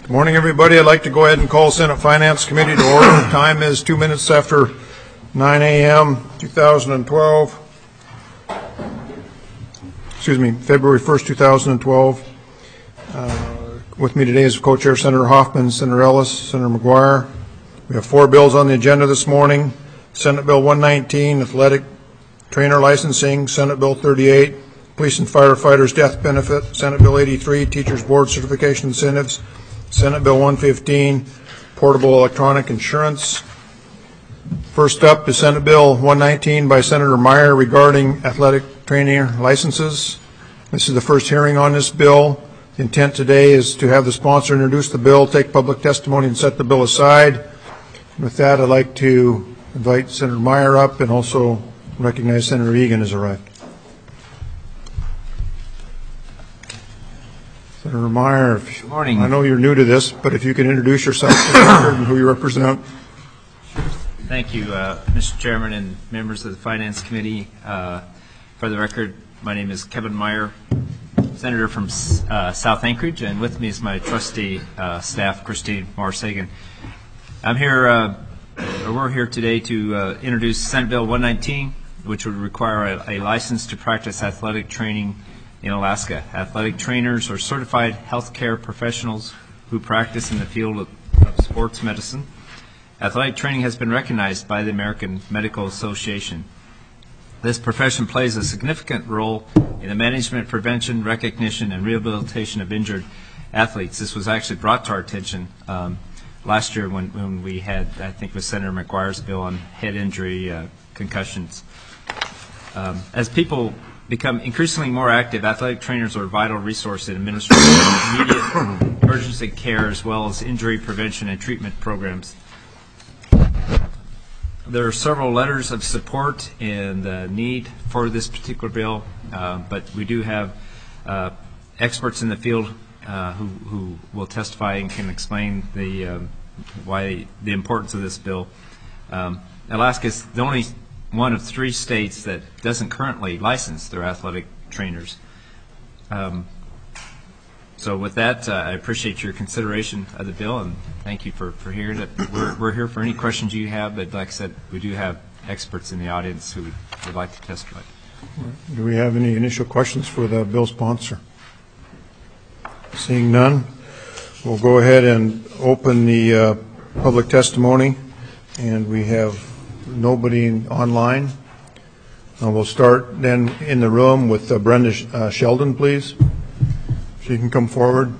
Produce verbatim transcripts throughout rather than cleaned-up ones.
Good morning, everybody. I'd like to go ahead and call Senate Finance Committee to order. Time is two minutes after nine a m two thousand twelve. Excuse me, February first, two thousand twelve. Uh, with me today is Co-Chair Senator Hoffman, Senator Ellis, Senator McGuire. We have four bills on the agenda this morning. Senate Bill one nineteen, Athletic Trainer Licensing. Senate Bill thirty-eight, Police and Firefighters Death Benefit. Senate Bill eighty-three, Teachers Board Certification Incentives. Senate Bill one fifteen, Portable Electronic Insurance. First up is Senate Bill one nineteen by Senator Meyer regarding athletic trainer licenses. This is the first hearing on this bill. The intent today is to have the sponsor introduce the bill, take public testimony, and set the bill aside. With that, I'd like to invite Senator Meyer up and also recognize Senator Egan has arrived. Senator Meyer, good morning. I know you're new to this, but if you can introduce yourself to the record and who you represent. Thank you, uh, Mister Chairman and members of the Finance Committee. Uh, for the record, my name is Kevin Meyer, Senator from uh, South Anchorage, and with me is my trustee uh, staff, Christine Morris-Hagan. I'm here, uh, we're here today to uh, introduce Senate Bill one nineteen, which would require a, a license to practice athletic training in Alaska. Athletic trainers are certified healthcare professionals who practice in the field of, of sports medicine. Athletic training has been recognized by the American Medical Association. This profession plays a significant role in the management, prevention, recognition, and rehabilitation of injured athletes. This was actually brought to our attention um, last year when, when we had, I think, with Senator McGuire's bill on head injury, uh, concussions. Um, as people become increasingly more active, athletic trainers are a vital resource in administering immediate emergency care as well as injury prevention and treatment programs. There are several letters of support and uh, need for this particular bill, uh, but we do have uh, experts in the field uh, who, who will testify and can explain the um, why the importance of this bill. Um, Alaska is the only one of three states that doesn't currently license their athletic trainers. Um, so with that, uh, I appreciate your consideration of the bill, and thank you for, for hearing it. We're, we're here for any questions you have, but like I said, we do have experts in the audience who would, would like to testify. Do we have any initial questions for the bill sponsor? Seeing none, we'll go ahead and open the uh, public testimony, and we have nobody online. Uh, we'll start then in the room with uh, Brenda Sh uh, Sheldon, please. If you can come forward.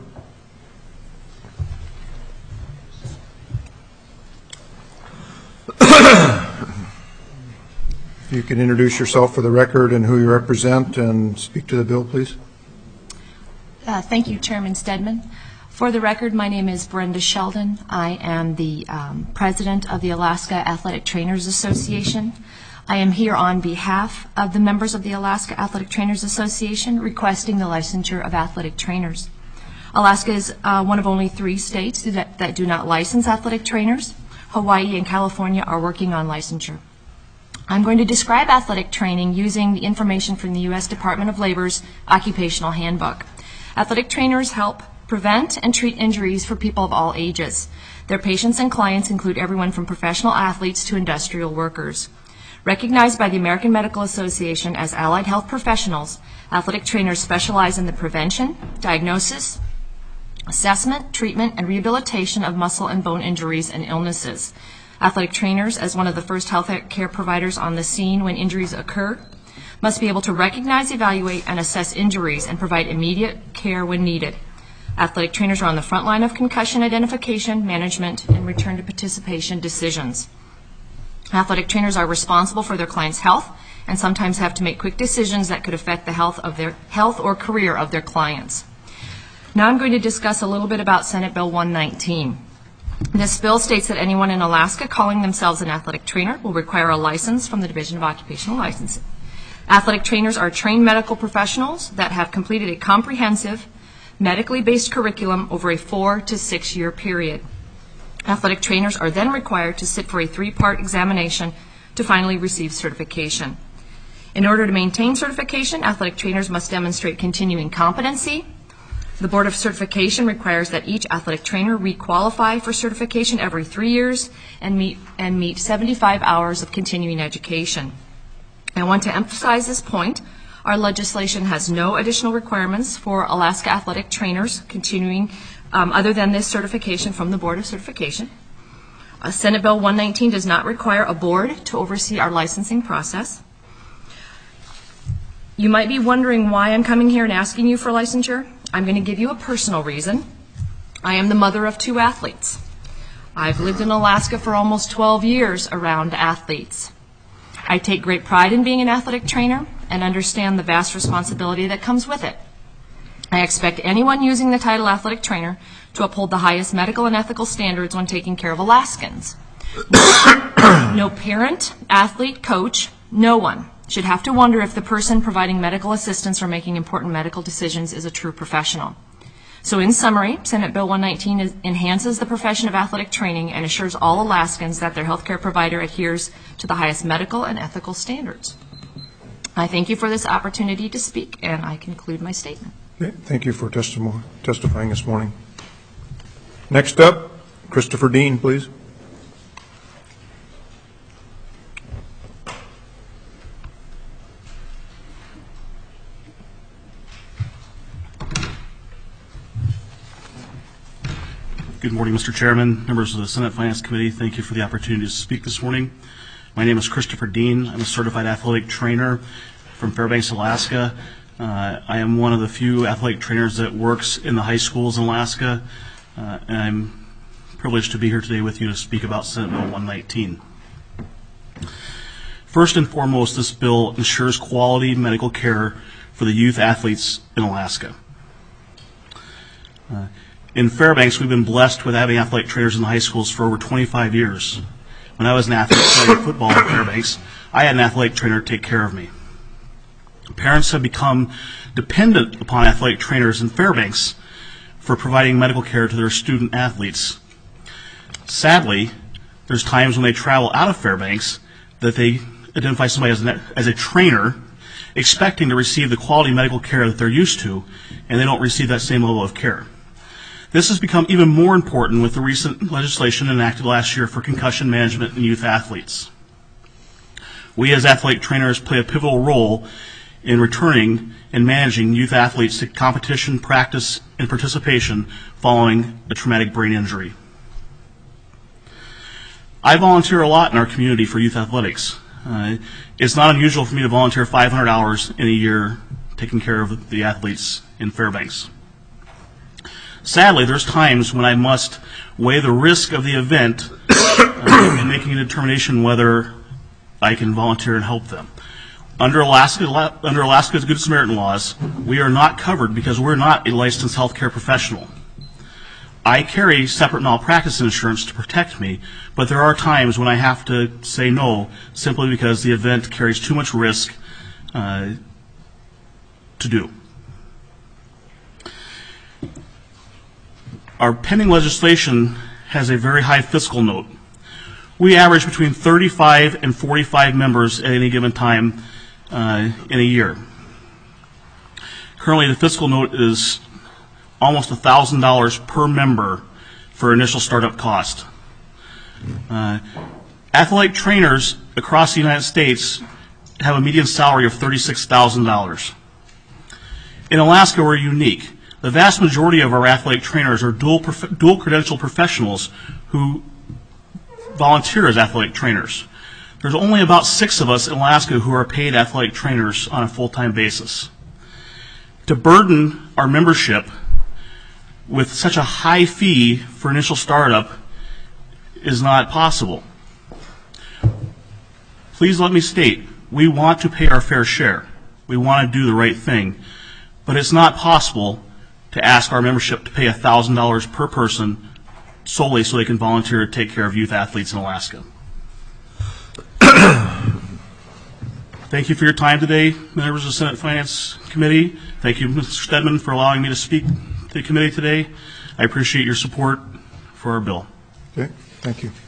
If you can introduce yourself for the record and who you represent and speak to the bill, please. Uh, thank you, Chairman Stedman. For the record, my name is Brenda Sheldon. I am the um, president of the Alaska Athletic Trainers Association. I am here on behalf of the members of the Alaska Athletic Trainers Association requesting the licensure of athletic trainers. Alaska is uh, one of only three states that, that do not license athletic trainers. Hawaii and California are working on licensure. I'm going to describe athletic training using the information from the U S Department of Labor's Occupational Handbook. Athletic trainers help prevent and treat injuries for people of all ages. Their patients and clients include everyone from professional athletes to industrial workers. Recognized by the American Medical Association as allied health professionals, athletic trainers specialize in the prevention, diagnosis, assessment, treatment, and rehabilitation of muscle and bone injuries and illnesses. Athletic trainers, as one of the first health care providers on the scene when injuries occur, must be able to recognize, evaluate, and assess injuries and provide immediate care when needed. Athletic trainers are on the front line of concussion identification, management, and return to participation decisions. Athletic trainers are responsible for their clients' health and sometimes have to make quick decisions that could affect the health of their health or career of their clients. Now I'm going to discuss a little bit about Senate Bill one nineteen. This bill states that anyone in Alaska calling themselves an athletic trainer will require a license from the Division of Occupational Licensing. Athletic trainers are trained medical professionals that have completed a comprehensive, medically based curriculum over a four to six year period. Athletic trainers are then required to sit for a three-part examination to finally receive certification. In order to maintain certification, athletic trainers must demonstrate continuing competency, The Board of Certification requires that each athletic trainer re-qualify for certification every three years and meet, and meet seventy-five hours of continuing education. I want to emphasize this point. Our legislation has no additional requirements for Alaska athletic trainers continuing um, other than this certification from the Board of Certification. Uh, Senate Bill one nineteen does not require a board to oversee our licensing process. You might be wondering why I'm coming here and asking you for licensure. I'm going to give you a personal reason. I am the mother of two athletes. I've lived in Alaska for almost twelve years around athletes. I take great pride in being an athletic trainer and understand the vast responsibility that comes with it. I expect anyone using the title athletic trainer to uphold the highest medical and ethical standards when taking care of Alaskans. No parent, athlete, coach, no one should have to wonder if the person providing medical assistance or making important medical decisions is a true professional. So in summary, Senate Bill one nineteen is, enhances the profession of athletic training and assures all Alaskans that their healthcare provider adheres to the highest medical and ethical standards. I thank you for this opportunity to speak, and I conclude my statement. Okay, thank you for testimony, testifying this morning. Next up, Christopher Dean, please. Good morning, Mister Chairman, members of the Senate Finance Committee. Thank you for the opportunity to speak this morning. My name is Christopher Dean. I'm a certified athletic trainer from Fairbanks, Alaska. Uh, I am one of the few athletic trainers that works in the high schools in Alaska, uh, and I'm privileged to be here today with you to speak about Senate Bill one nineteen. First and foremost, this bill ensures quality medical care for the youth athletes in Alaska. Uh, In Fairbanks, we've been blessed with having athletic trainers in the high schools for over twenty-five years. When I was an athlete playing football in Fairbanks, I had an athletic trainer take care of me. Parents have become dependent upon athletic trainers in Fairbanks for providing medical care to their student athletes. Sadly, there's times when they travel out of Fairbanks that they identify somebody as, an, as a trainer, expecting to receive the quality medical care that they're used to, and they don't receive that same level of care. This has become even more important with the recent legislation enacted last year for concussion management in youth athletes. We as athletic trainers play a pivotal role in returning and managing youth athletes to competition, practice, and participation following a traumatic brain injury. I volunteer a lot in our community for youth athletics. Uh, it's not unusual for me to volunteer five hundred hours in a year taking care of the athletes in Fairbanks. Sadly, there's times when I must weigh the risk of the event uh, in making a determination whether I can volunteer and help them. Under Alaska, under Alaska's Good Samaritan laws, we are not covered because we're not a licensed healthcare professional. I carry separate malpractice insurance to protect me, but there are times when I have to say no simply because the event carries too much risk uh, to do. Our pending legislation has a very high fiscal note. We average between thirty-five and forty-five members at any given time uh, in a year. Currently, the fiscal note is almost one thousand dollars per member for initial startup cost. Uh, athletic trainers across the United States have a median salary of thirty-six thousand dollars. In Alaska, we're unique. The vast majority of our athletic trainers are dual, prof- dual credential professionals who volunteer as athletic trainers. There's only about six of us in Alaska who are paid athletic trainers on a full-time basis. To burden our membership with such a high fee for initial startup is not possible. Please let me state, we want to pay our fair share. We want to do the right thing, but it's not possible to ask our membership to pay one thousand dollars per person solely so they can volunteer to take care of youth athletes in Alaska. Thank you for your time today, members of the Senate Finance Committee. Thank you, Mister Stedman, for allowing me to speak to the committee today. I appreciate your support for our bill. Okay, thank you.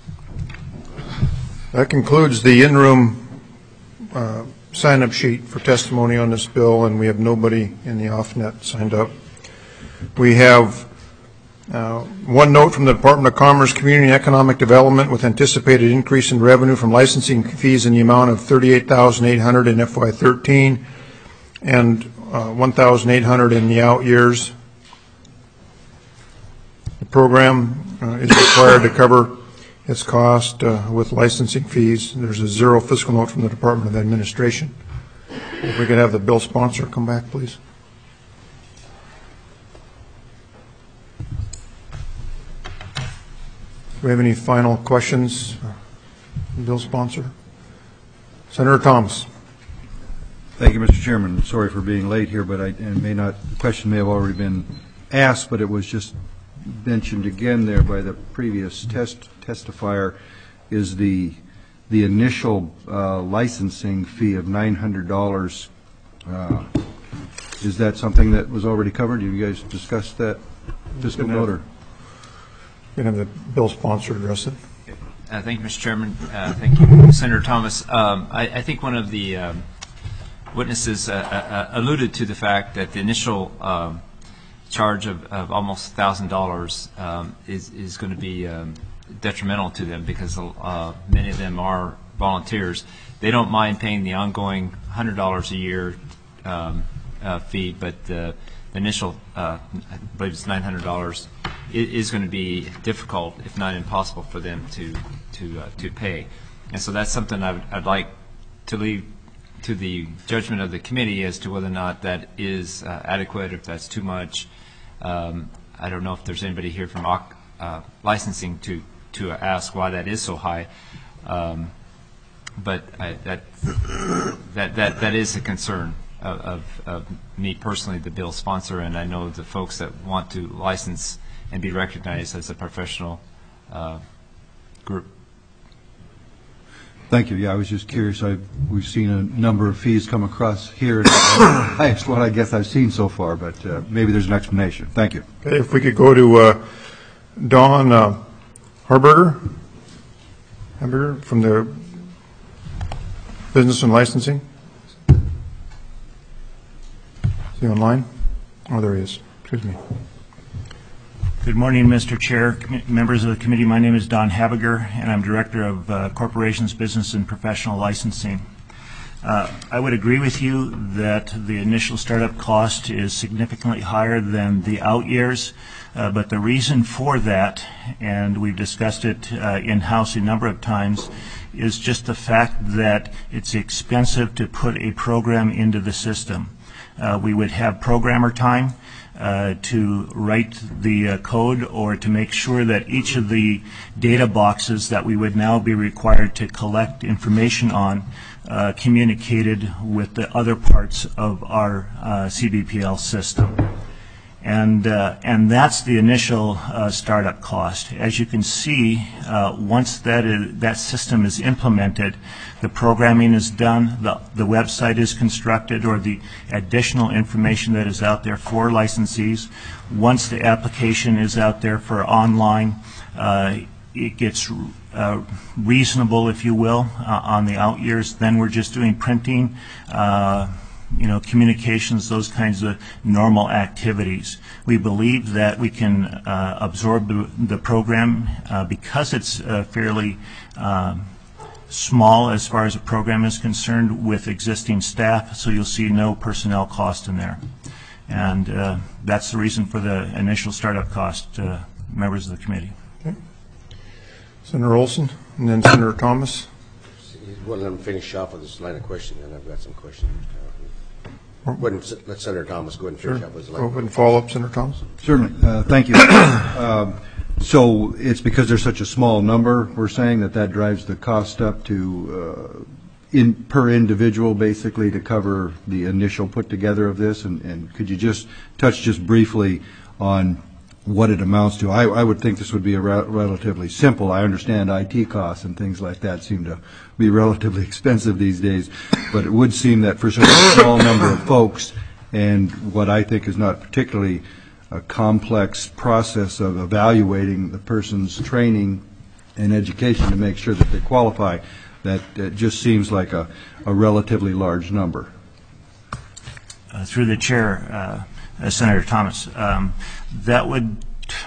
That concludes the in-room uh, sign-up sheet for testimony on this bill, and we have nobody in the off-net signed up. We have uh, one note from the Department of Commerce, Community and Economic Development with anticipated increase in revenue from licensing fees in the amount of thirty-eight thousand eight hundred dollars in F Y thirteen and uh, one thousand eight hundred dollars in the out years. The program uh, is required to cover its cost uh, with licensing fees. There's a zero fiscal note from the Department of Administration. If we could have the bill sponsor come back, please. Do we have any final questions? Bill sponsor. Senator Thomas. Thank you, Mister Chairman. Sorry for being late here, but I and may not. The question may have already been asked, but it was just mentioned again there by the previous test testifier. Is the the initial uh, licensing fee of nine hundred dollars? Uh, is that something that was already covered? Have you guys discussed that fiscal note? Or? You can have the bill sponsor address it. Uh, thank you, Mister Chairman. Uh, thank you, Senator Thomas. Um, I, I think one of the um, witnesses uh, uh, alluded to the fact that the initial um, charge of, of almost one thousand dollars um, is, is going to be um, detrimental to them because uh, many of them are volunteers. They don't mind paying the ongoing one hundred dollars a year um, uh, fee, but the, the initial, uh, I believe it's nine hundred dollars, it is going to be difficult, if not impossible, for them to to uh, to pay. And so that's something I would, I'd like to leave to the judgment of the committee as to whether or not that is uh, adequate, if that's too much. Um, I don't know if there's anybody here from uh, licensing to to ask why that is so high, um, but I, that that that that is a concern of, of, of me personally, the bill sponsor, and I know the folks that want to license and be recognized as a professional uh, group. Thank you. Yeah, I was just curious. I we've seen a number of fees come across here. The highest one I guess I've seen so far, but uh, maybe there's an explanation. Thank you. Okay, if we could go to uh, Dawn uh, Harberger, Harberger from the Business and Licensing. Is he online? Oh, there he is. Excuse me. Good morning, Mister Chair, members of the committee. My name is Don Habiger, and I'm Director of uh, Corporations, Business, and Professional Licensing. Uh, I would agree with you that the initial startup cost is significantly higher than the out years, uh, but the reason for that, and we've discussed it uh, in-house a number of times, is just the fact that it's expensive to put a program into the system. Uh, we would have programmer time Uh, to write the uh, code or to make sure that each of the data boxes that we would now be required to collect information on uh, communicated with the other parts of our uh, C B P L system. And, uh, and that's the initial uh, startup cost. As you can see, uh, once that, is, that system is implemented, the programming is done, the, the website is constructed, or the additional information that is out there for licensees. Once the application is out there for online, uh, it gets uh, reasonable, if you will, uh, on the out years. Then we're just doing printing, uh, you know, communications, those kinds of normal activities. We believe that we can uh, absorb the, the program uh, because it's uh, fairly uh, small as far as a program is concerned with existing staff, so you'll see no personnel cost in there. And uh, that's the reason for the initial startup cost, uh, members of the committee. Okay. Senator Olson, and then Senator Thomas. Well, let me finish off with this line of questioning, and I've got some questions. Go ahead and let Senator Thomas go ahead and finish Sure. up with his Go line. ahead and follow up, Senator Thomas. Certainly. Uh, thank you. um, so it's because there's such a small number, we're saying, that that drives the cost up to uh, in per individual, basically, to cover the initial put together of this. And, and could you just touch just briefly on what it amounts to? I, I would think this would be a re relatively simple. I understand I T costs and things like that seem to be relatively expensive these days, but it would seem that for such a small number of folks, and what I think is not particularly a complex process of evaluating the person's training and education to make sure that they qualify, that it just seems like a, a relatively large number. Uh, through the chair, uh, uh, Senator Thomas. Um, that would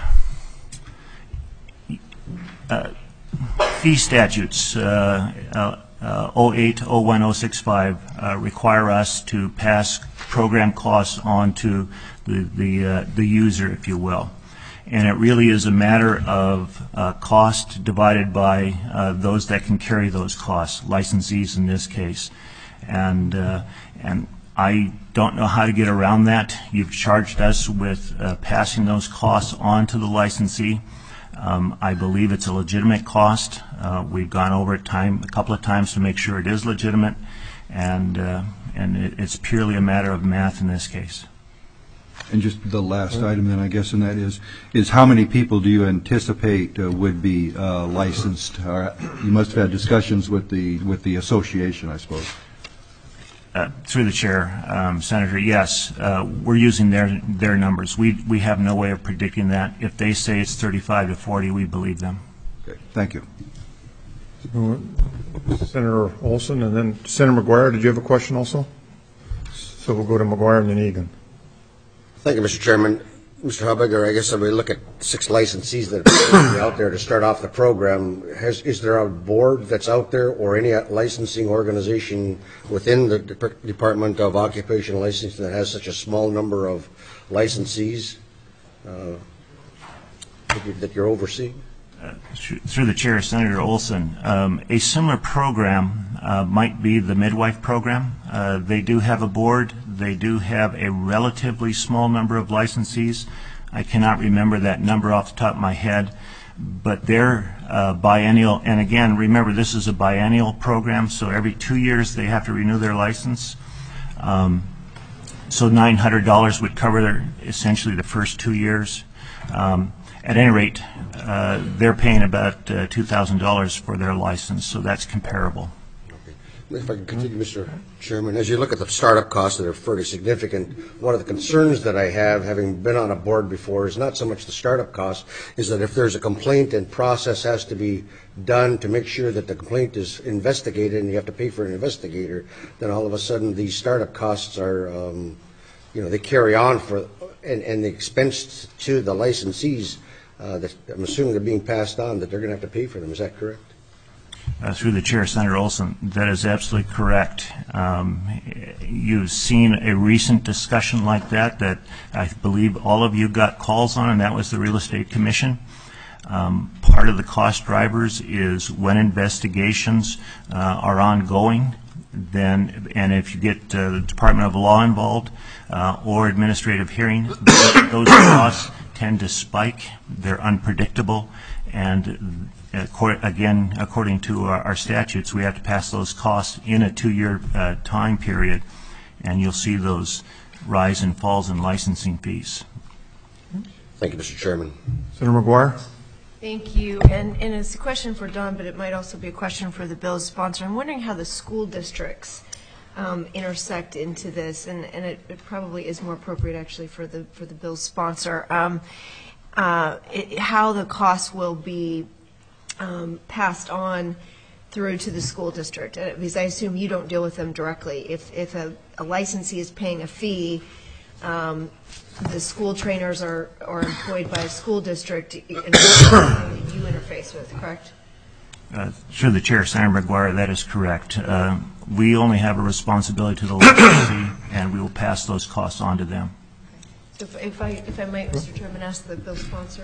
uh, fee statutes uh, uh, uh, oh eight oh one oh six five uh, require us to pass program costs on to the the, uh, the user, if you will. And it really is a matter of uh, cost divided by uh, those that can carry those costs, licensees in this case. And uh, and I don't know how to get around that. You've charged us with uh, passing those costs on to the licensee. Um, I believe it's a legitimate cost. Uh, we've gone over it time a couple of times to make sure it is legitimate, and uh, and it, it's purely a matter of math in this case. And just the last item then, I guess, and that is, is how many people do you anticipate uh, would be uh, licensed? Uh, you must have had discussions with the with the association, I suppose. Uh, through the chair, um, Senator, yes, uh, we're using their their numbers. We we have no way of predicting that. If they say it's thirty-five to forty, we believe them. Okay, thank you. Senator Olson, and then Senator McGuire, did you have a question also? So we'll go to McGuire and then Egan. Thank you, Mister Chairman. Mister Habiger, I guess if we look at six licensees that are out there to start off the program, has, is there a board that's out there or any licensing organization within the Dep- Department of Occupational Licensing that has such a small number of licensees uh, that, you, that you're overseeing? Uh, through the chair, Senator Olson, um, a similar program uh, might be the midwife program. Uh, they do have a board. They do have a relatively small number of licensees. I cannot remember that number off the top of my head, but they're uh, biennial. And again, remember, this is a biennial program, so every two years they have to renew their license. Um, so nine hundred dollars would cover their, essentially the first two years. Um, At any rate, uh, they're paying about uh, two thousand dollars for their license, so that's comparable. Okay. If I can continue, Mister Chairman, as you look at the startup costs that are fairly significant, one of the concerns that I have, having been on a board before, is not so much the startup cost, is that if there's a complaint and process has to be done to make sure that the complaint is investigated and you have to pay for an investigator, then all of a sudden these startup costs are, um, you know, they carry on for, and, and the expense to the licensees, Uh, that I'm assuming they're being passed on, that they're going to have to pay for them. Is that correct? Uh, through the chair, Senator Olson, that is absolutely correct. Um, you've seen a recent discussion like that that I believe all of you got calls on, and that was the Real Estate Commission. Um, part of the cost drivers is when investigations uh, are ongoing, then, and if you get uh, the Department of Law involved uh, or administrative hearing, those costs tend to spike. They're unpredictable, and uh, again, according to our, our statutes, we have to pass those costs in a two-year uh, time period, and you'll see those rise and falls in licensing fees. Thank you, Mister Chairman. Senator McGuire? Thank you. And, and it's a question for Don, but it might also be a question for the bill's sponsor. I'm wondering how the school districts um, intersect into this, and, and it, it probably is more appropriate actually for the for the bill's sponsor. Um, uh, it, how the costs will be um, passed on through to the school district, uh, because I assume you don't deal with them directly. If if a, a licensee is paying a fee, um, the school trainers are, are employed by a school district and you interface with, correct? Uh, through the chair, Senator McGuire, that is correct. Uh, we only have a responsibility to the licensee, and we will pass those costs on to them. So if, if I if I might, Mister Chairman, ask the bill sponsor.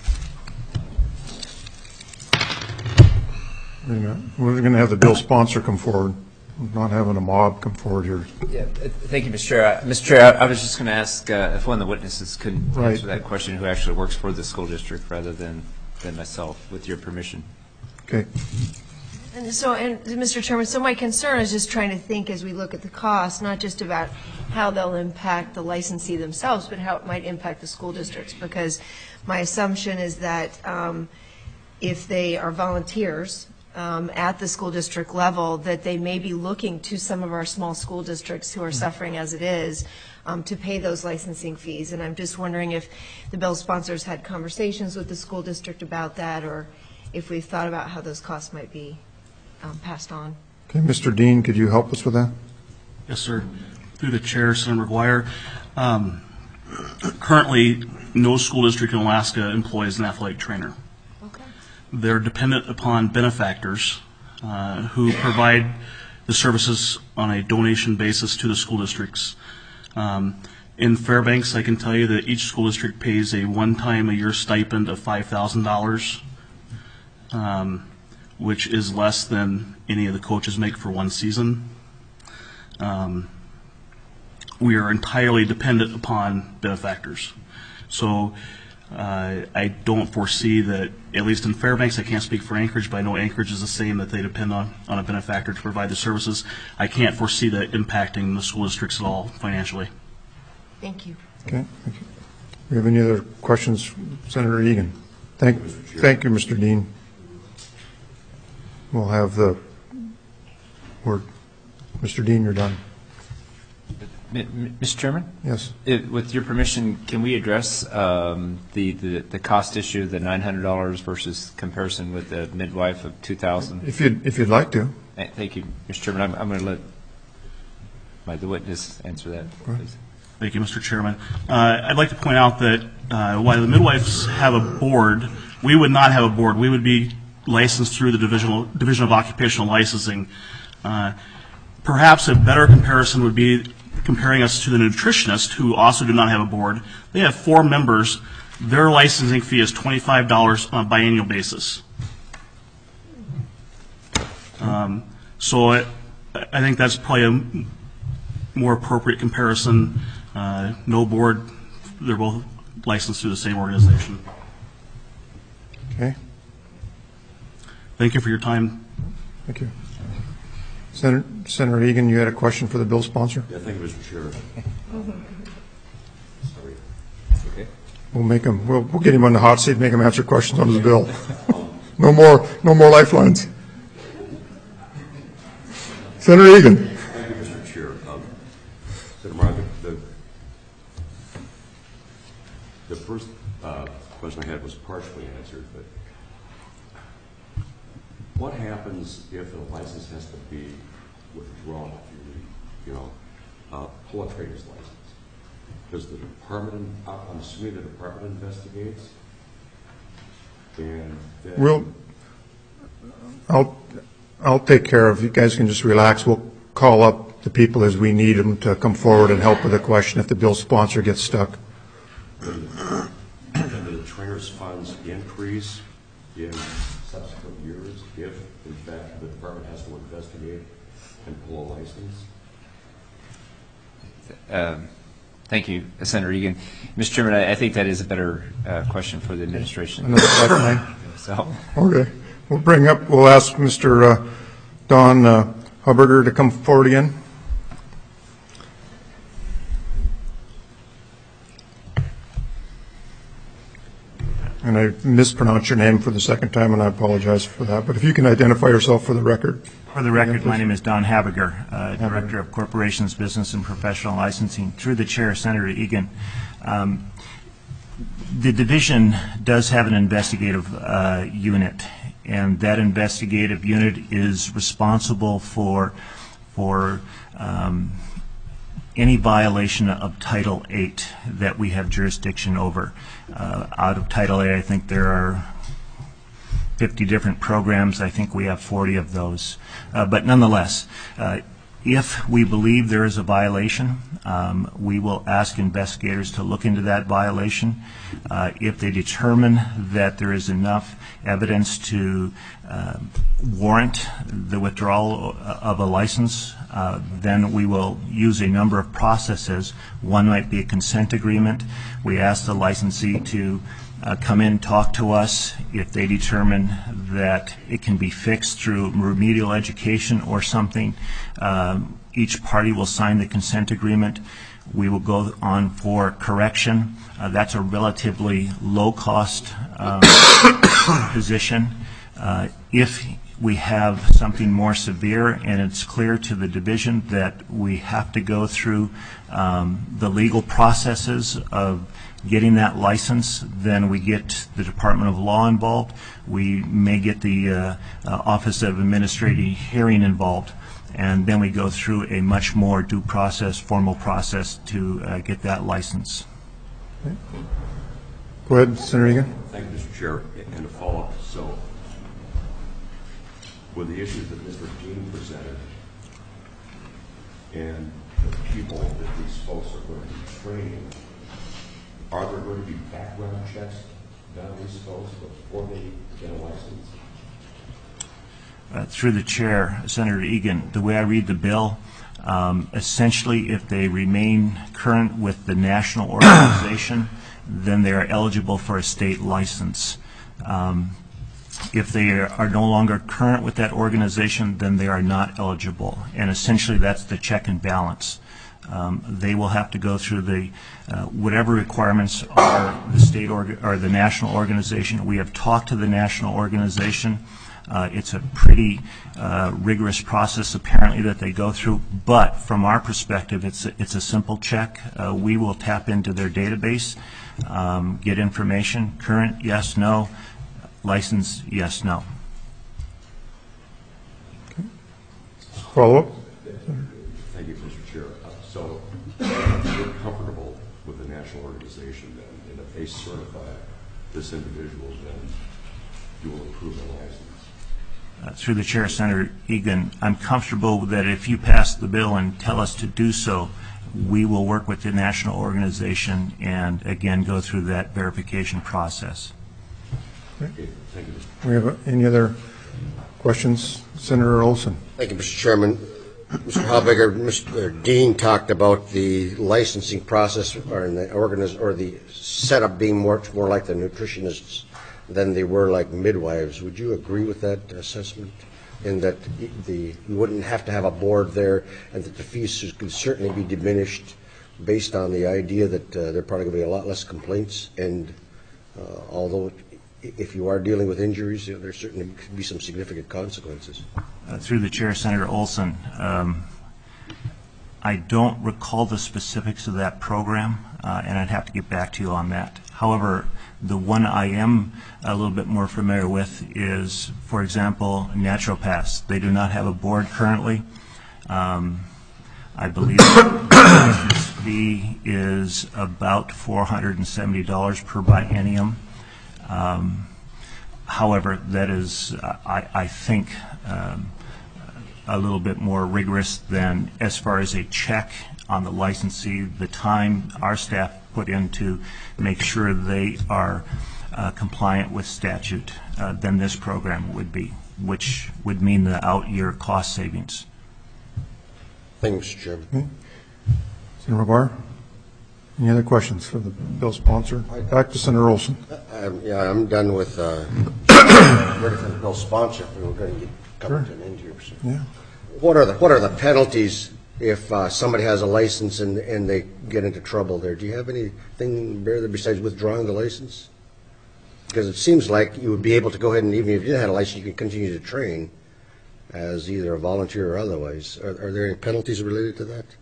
We're going to have the bill sponsor come forward, not having a mob come forward here. Yeah, uh, thank you, Mister Chair. Uh, Mister Chair, I, I was just going to ask uh, if one of the witnesses could Right. answer that question, who actually works for the school district rather than, than myself, with your permission. Okay. And so, and Mister Chairman, so my concern is just trying to think as we look at the costs, not just about how they'll impact the licensee themselves, but how it might impact the school districts. Because my assumption is that um, if they are volunteers um, at the school district level, that they may be looking to some of our small school districts who are suffering as it is um, to pay those licensing fees. And I'm just wondering if the bill sponsors had conversations with the school district about that, or if we've thought about how those costs might be um, passed on. Okay, Mister Dean, could you help us with that? Yes, sir. Through the chair, Senator McGuire. Um, Currently, no school district in Alaska employs an athletic trainer. Okay. They're dependent upon benefactors uh, who provide the services on a donation basis to the school districts. Um, in Fairbanks, I can tell you that each school district pays a one-time-a-year stipend of five thousand dollars, um, which is less than any of the coaches make for one season. Um, we are entirely dependent upon benefactors. So uh, I don't foresee that, at least in Fairbanks, I can't speak for Anchorage, but I know Anchorage is the same, that they depend on, on a benefactor to provide the services. I can't foresee that impacting the school districts at all financially. Thank you. Okay, thank you. Do we have any other questions, Senator Egan? Thank, thank you, Mister Dean. We'll have the word. Mister Dean, you're done. Mister Chairman? Yes. It, with your permission, can we address um, the, the, the cost issue, the nine hundred dollars versus comparison with the midwife of two thousand dollars? If you'd, if you'd like to. Thank you, Mister Chairman. I'm, I'm going to let my, the witness answer that, please. Thank you, Mister Chairman. Uh, I'd like to point out that uh, while the midwives have a board, we would not have a board. We would be licensed through the Division, Division of Occupational Licensing. Uh, perhaps a better comparison would be comparing us to the nutritionists, who also do not have a board. They have four members. Their licensing fee is twenty-five dollars on a biannual basis. Um, so I, I think that's probably a more appropriate comparison. Uh, no board. They're both licensed through the same organization. Okay. Thank you for your time. Thank you. Senator, Senator Egan, you had a question for the bill sponsor? Yeah, thank you, Mister Chair. Sorry. Okay. We'll make him, we'll, we'll get him on the hot seat, make him answer questions on the bill. No more, no more lifelines. Senator Egan. Thank you, Mister Chair. Um, Senator Meyer, the, the, the first uh, question I had was partially answered, but what happens if a license has to be withdrawn if you, you know, uh, pull a trader's license? Does the department, I'm assuming the department investigates? And then We'll, I'll, I'll take care of, you guys can just relax. We'll call up the people as we need them to come forward and help with a question if the bill sponsor gets stuck. then the trainer's funds increase in subsequent years if, in fact, the department has to investigate and pull a license? Um, Thank you, Senator Egan. Mister Chairman, I, I think that is a better uh, question for the administration. Another lifeline? So, Okay. We'll bring up, we'll ask Mister Uh, Don uh, Huberger to come forward again. And I mispronounced your name for the second time, and I apologize for that. But if you can identify yourself for the record. For the record, my name is Don Habiger, uh, Director of Corporations, Business, and Professional Licensing. Through the chair, Senator Egan, um, the division does have an investigative uh, unit, and that investigative unit is responsible for for um, any violation of Title eight that we have jurisdiction over. Uh, out of Title eight, I think there are fifty different programs. I think we have forty of those. Uh, but nonetheless, uh, if we believe there is a violation, um, we will ask investigators to look into that violation. Uh, if they determine that there is enough evidence to uh, warrant the withdrawal of a license, uh, then we will use a number of processes. One might be a consent agreement. We ask the licensee to Uh, come in, talk to us. If they determine that it can be fixed through remedial education or something, um, each party will sign the consent agreement. We will go on for correction. Uh, that's a relatively low-cost um, position. Uh, if we have something more severe and it's clear to the division that we have to go through um, the legal processes of getting that license, then we get the Department of Law involved. We may get the uh, uh, Office of Administrative Hearing involved, and then we go through a much more due process, formal process to uh, get that license. Go ahead, Senator Egan. Thank you, Mister Chair. And to follow up, so with the issues that Mister Dean presented and the people that these folks are going to be training, are there going to be background checks done on these folks before they get a license? Uh, through the chair, Senator Egan, the way I read the bill, um, essentially if they remain current with the national organization, then they are eligible for a state license. Um, if they are no longer current with that organization, then they are not eligible. And essentially that's the check and balance. Um, they will have to go through the uh, whatever requirements are the state org or the national organization. We have talked to the national organization. Uh, it's a pretty uh, rigorous process apparently that they go through, but from our perspective it's a, it's a simple check. Uh, we will tap into their database, um, get information, current, yes, no, license, yes, no. Okay. Follow up? Thank you, Mister Chair. Uh, so you're comfortable with the national organization then, and if they certify this individual, then you will approve the license? Uh, through the chair, Senator Egan, I'm comfortable that if you pass the bill and tell us to do so, we will work with the national organization and again go through that verification process. Okay. Thank you, Mister We have any other questions? Senator Olson. Thank you, Mister Chairman. Mister Halbiger, Mister Dean talked about the licensing process or in the organiz or the setup being much more like the nutritionists than they were like midwives. Would you agree with that assessment? In that the you wouldn't have to have a board there, and that the fees could certainly be diminished based on the idea that uh, there are probably going to be a lot less complaints. And uh, although if you are dealing with injuries, you know, there certainly could be some significant consequences. Uh, through the chair, Senator Olson, um, I don't recall the specifics of that program, uh, and I'd have to get back to you on that. However, the one I am a little bit more familiar with is, for example, naturopaths. They do not have a board currently. Um, I believe the license fee is about four hundred seventy dollars per biennium. Um, however, that is, uh, I, I think, um, a little bit more rigorous than as far as a check on the licensee, the time our staff put in to make sure they are uh, compliant with statute uh, than this program would be, which would mean the out-year cost savings. Thank you, Mister Chairman. Okay. Senator McGuire, any other questions for the bill sponsor? Back to Senator Olson. Um, yeah, I'm done with uh, ready for the bill sponsor. We were going to get coming Sure. to an end here. So. Yeah. What are the what are the penalties if uh, somebody has a license and and they get into trouble there? Do you have anything there besides withdrawing the license? Because it seems like you would be able to go ahead and, even if you didn't have a license, you could continue to train as either a volunteer or otherwise. Are, are there any penalties related to that?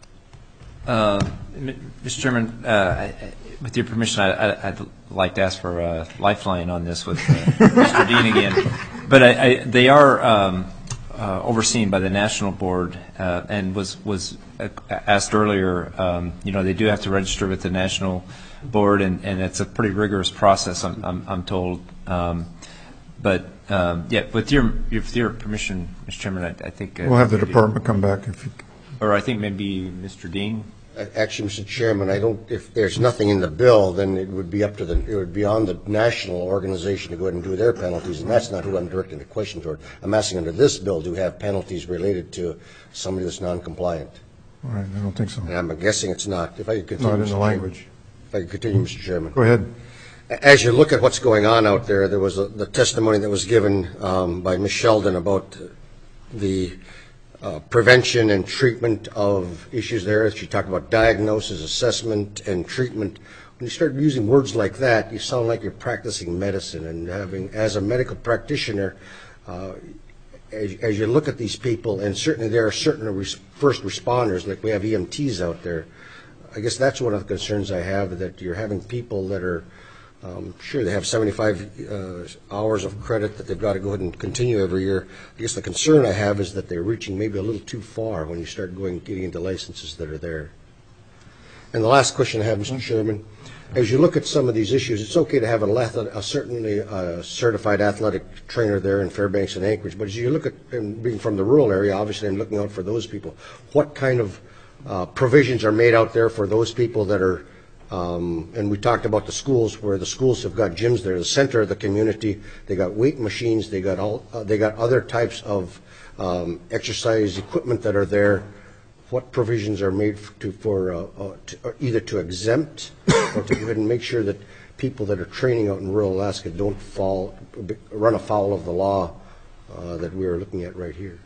Uh, Mister Chairman, uh, I, I, with your permission, I, I, I'd like to ask for a lifeline on this with uh, Mister Dean again. But I, I, they are um, uh, overseen by the national board, uh, and was was asked earlier. Um, you know, they do have to register with the national board, and, and it's a pretty rigorous process. I'm I'm, I'm told. Um, but um, yeah, with your with your permission, Mister Chairman, I, I think uh, We'll have the department come back if you. Or I think maybe Mister Dean. Actually, Mister Chairman, I don't. If there's nothing in the bill, then it would be up to the. It would be on the national organization to go ahead and do their penalties, and that's not who I'm directing the question toward. I'm asking under this bill, do we have penalties related to somebody that's non-compliant? All right, I don't think so. And I'm guessing it's not. If I could continue, Not in Mister the Chairman. language. If I could continue, Mister Chairman. Go ahead. As you look at what's going on out there, there was a, the testimony that was given um, by Miz Sheldon about the uh, prevention and treatment of issues there. She talked about diagnosis, assessment, and treatment. When you start using words like that, you sound like you're practicing medicine. And having, as a medical practitioner, uh, as, as you look at these people, and certainly there are certain res- first responders, like we have E M Ts out there. I guess that's one of the concerns I have, that you're having people that are Um, sure, they have seventy-five uh, hours of credit that they've got to go ahead and continue every year. I guess the concern I have is that they're reaching maybe a little too far when you start going getting into licenses that are there. And the last question I have, Mister Chairman, as you look at some of these issues, it's okay to have an athletic, a certainly uh, certified athletic trainer there in Fairbanks and Anchorage, but as you look at, and being from the rural area, obviously I'm looking out for those people. What kind of uh, provisions are made out there for those people that are, um, and we talked about the schools, where the schools have got gyms there, the center of the community, they got weight machines, they got all, uh, they got other types of um, exercise equipment that are there. What provisions are made to, for uh, uh, to, or either to exempt or to go ahead and make sure that people that are training out in rural Alaska don't fall, run afoul of the law uh, that we are looking at right here?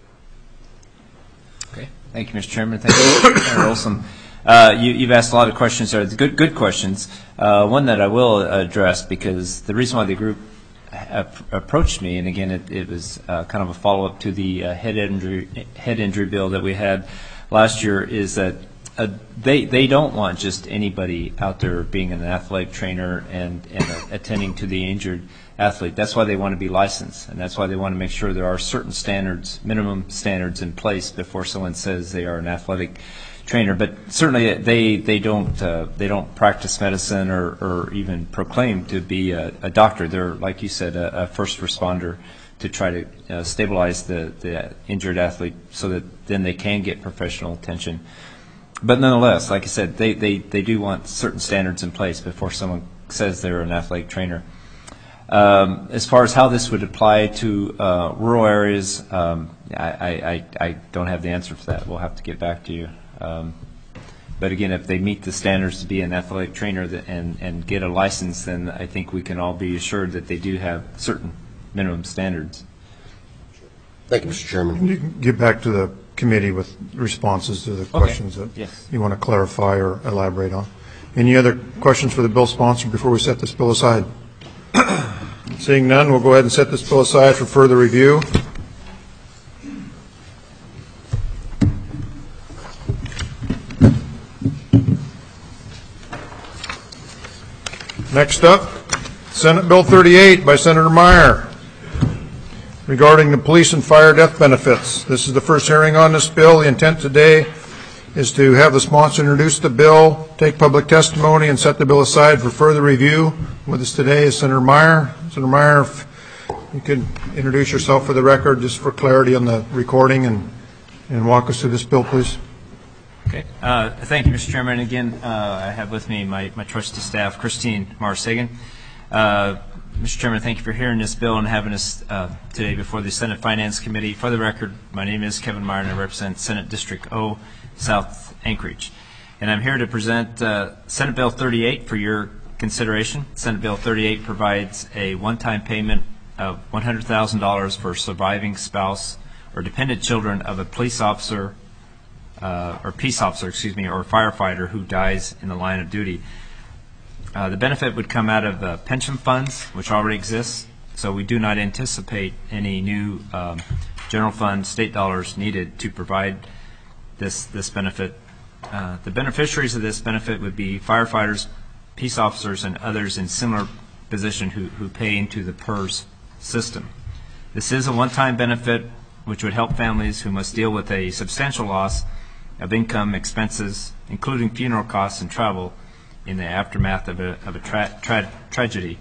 Okay. Thank you, Mister Chairman. Thank you, Senator Olson. Uh, you, you've asked a lot of questions there. Good, good questions. Uh, one that I will address, because the reason why the group approached me, and again, it, it was uh, kind of a follow-up to the uh, head injury head injury bill that we had last year, is that uh, they they don't want just anybody out there being an athletic trainer and, and uh, attending to the injured athlete. That's why they want to be licensed, and that's why they want to make sure there are certain standards, minimum standards in place before someone says they are an athletic trainer. But certainly they they don't uh, they don't practice medicine or, or even proclaim to be a, a doctor. They're, like you said, a, a first responder to try to uh, stabilize the, the injured athlete so that then they can get professional attention. But nonetheless, like I said, they, they, they do want certain standards in place before someone says they're an athletic trainer. Um, as far as how this would apply to uh, rural areas, um, I, I, I don't have the answer for that. We'll have to get back to you. Um, but again, if they meet the standards to be an athletic trainer that, and, and get a license, then I think we can all be assured that they do have certain minimum standards. Thank you, Mister Chairman. You can get back to the committee with responses to the questions that Yes. you want to clarify or elaborate on. Any other questions for the bill sponsor before we set this bill aside? Seeing none, we'll go ahead and set this bill aside for further review. Next up, Senate Bill thirty-eight by Senator Meyer, regarding the police and fire death benefits. This is the first hearing on this bill. The intent today is to have the sponsor introduce the bill, take public testimony, and set the bill aside for further review. With us today is Senator Meyer. Senator Meyer, if you could introduce yourself for the record, just for clarity on the recording, and, and walk us through this bill, please. Okay. Uh, thank you, Mister Chairman. Again, uh, I have with me my, my trusty staff, Christine Mars-Sagan. Uh, Mister Chairman, thank you for hearing this bill and having us uh, today before the Senate Finance Committee. For the record, my name is Kevin Meyer, and I represent Senate District O, South Anchorage. And I'm here to present uh, Senate Bill thirty-eight for your consideration. Senate Bill thirty-eight provides a one-time payment of one hundred thousand dollars for surviving spouse or dependent children of a police officer uh, or peace officer, excuse me, or firefighter who dies in the line of duty. Uh, the benefit would come out of uh, pension funds, which already exist, so we do not anticipate any new um, general fund state dollars needed to provide this, this benefit. Uh, the beneficiaries of this benefit would be firefighters, peace officers, and others in similar position who, who pay into the P E R S system. This is a one-time benefit which would help families who must deal with a substantial loss of income, expenses, including funeral costs and travel, in the aftermath of a, of a tra tra tragedy.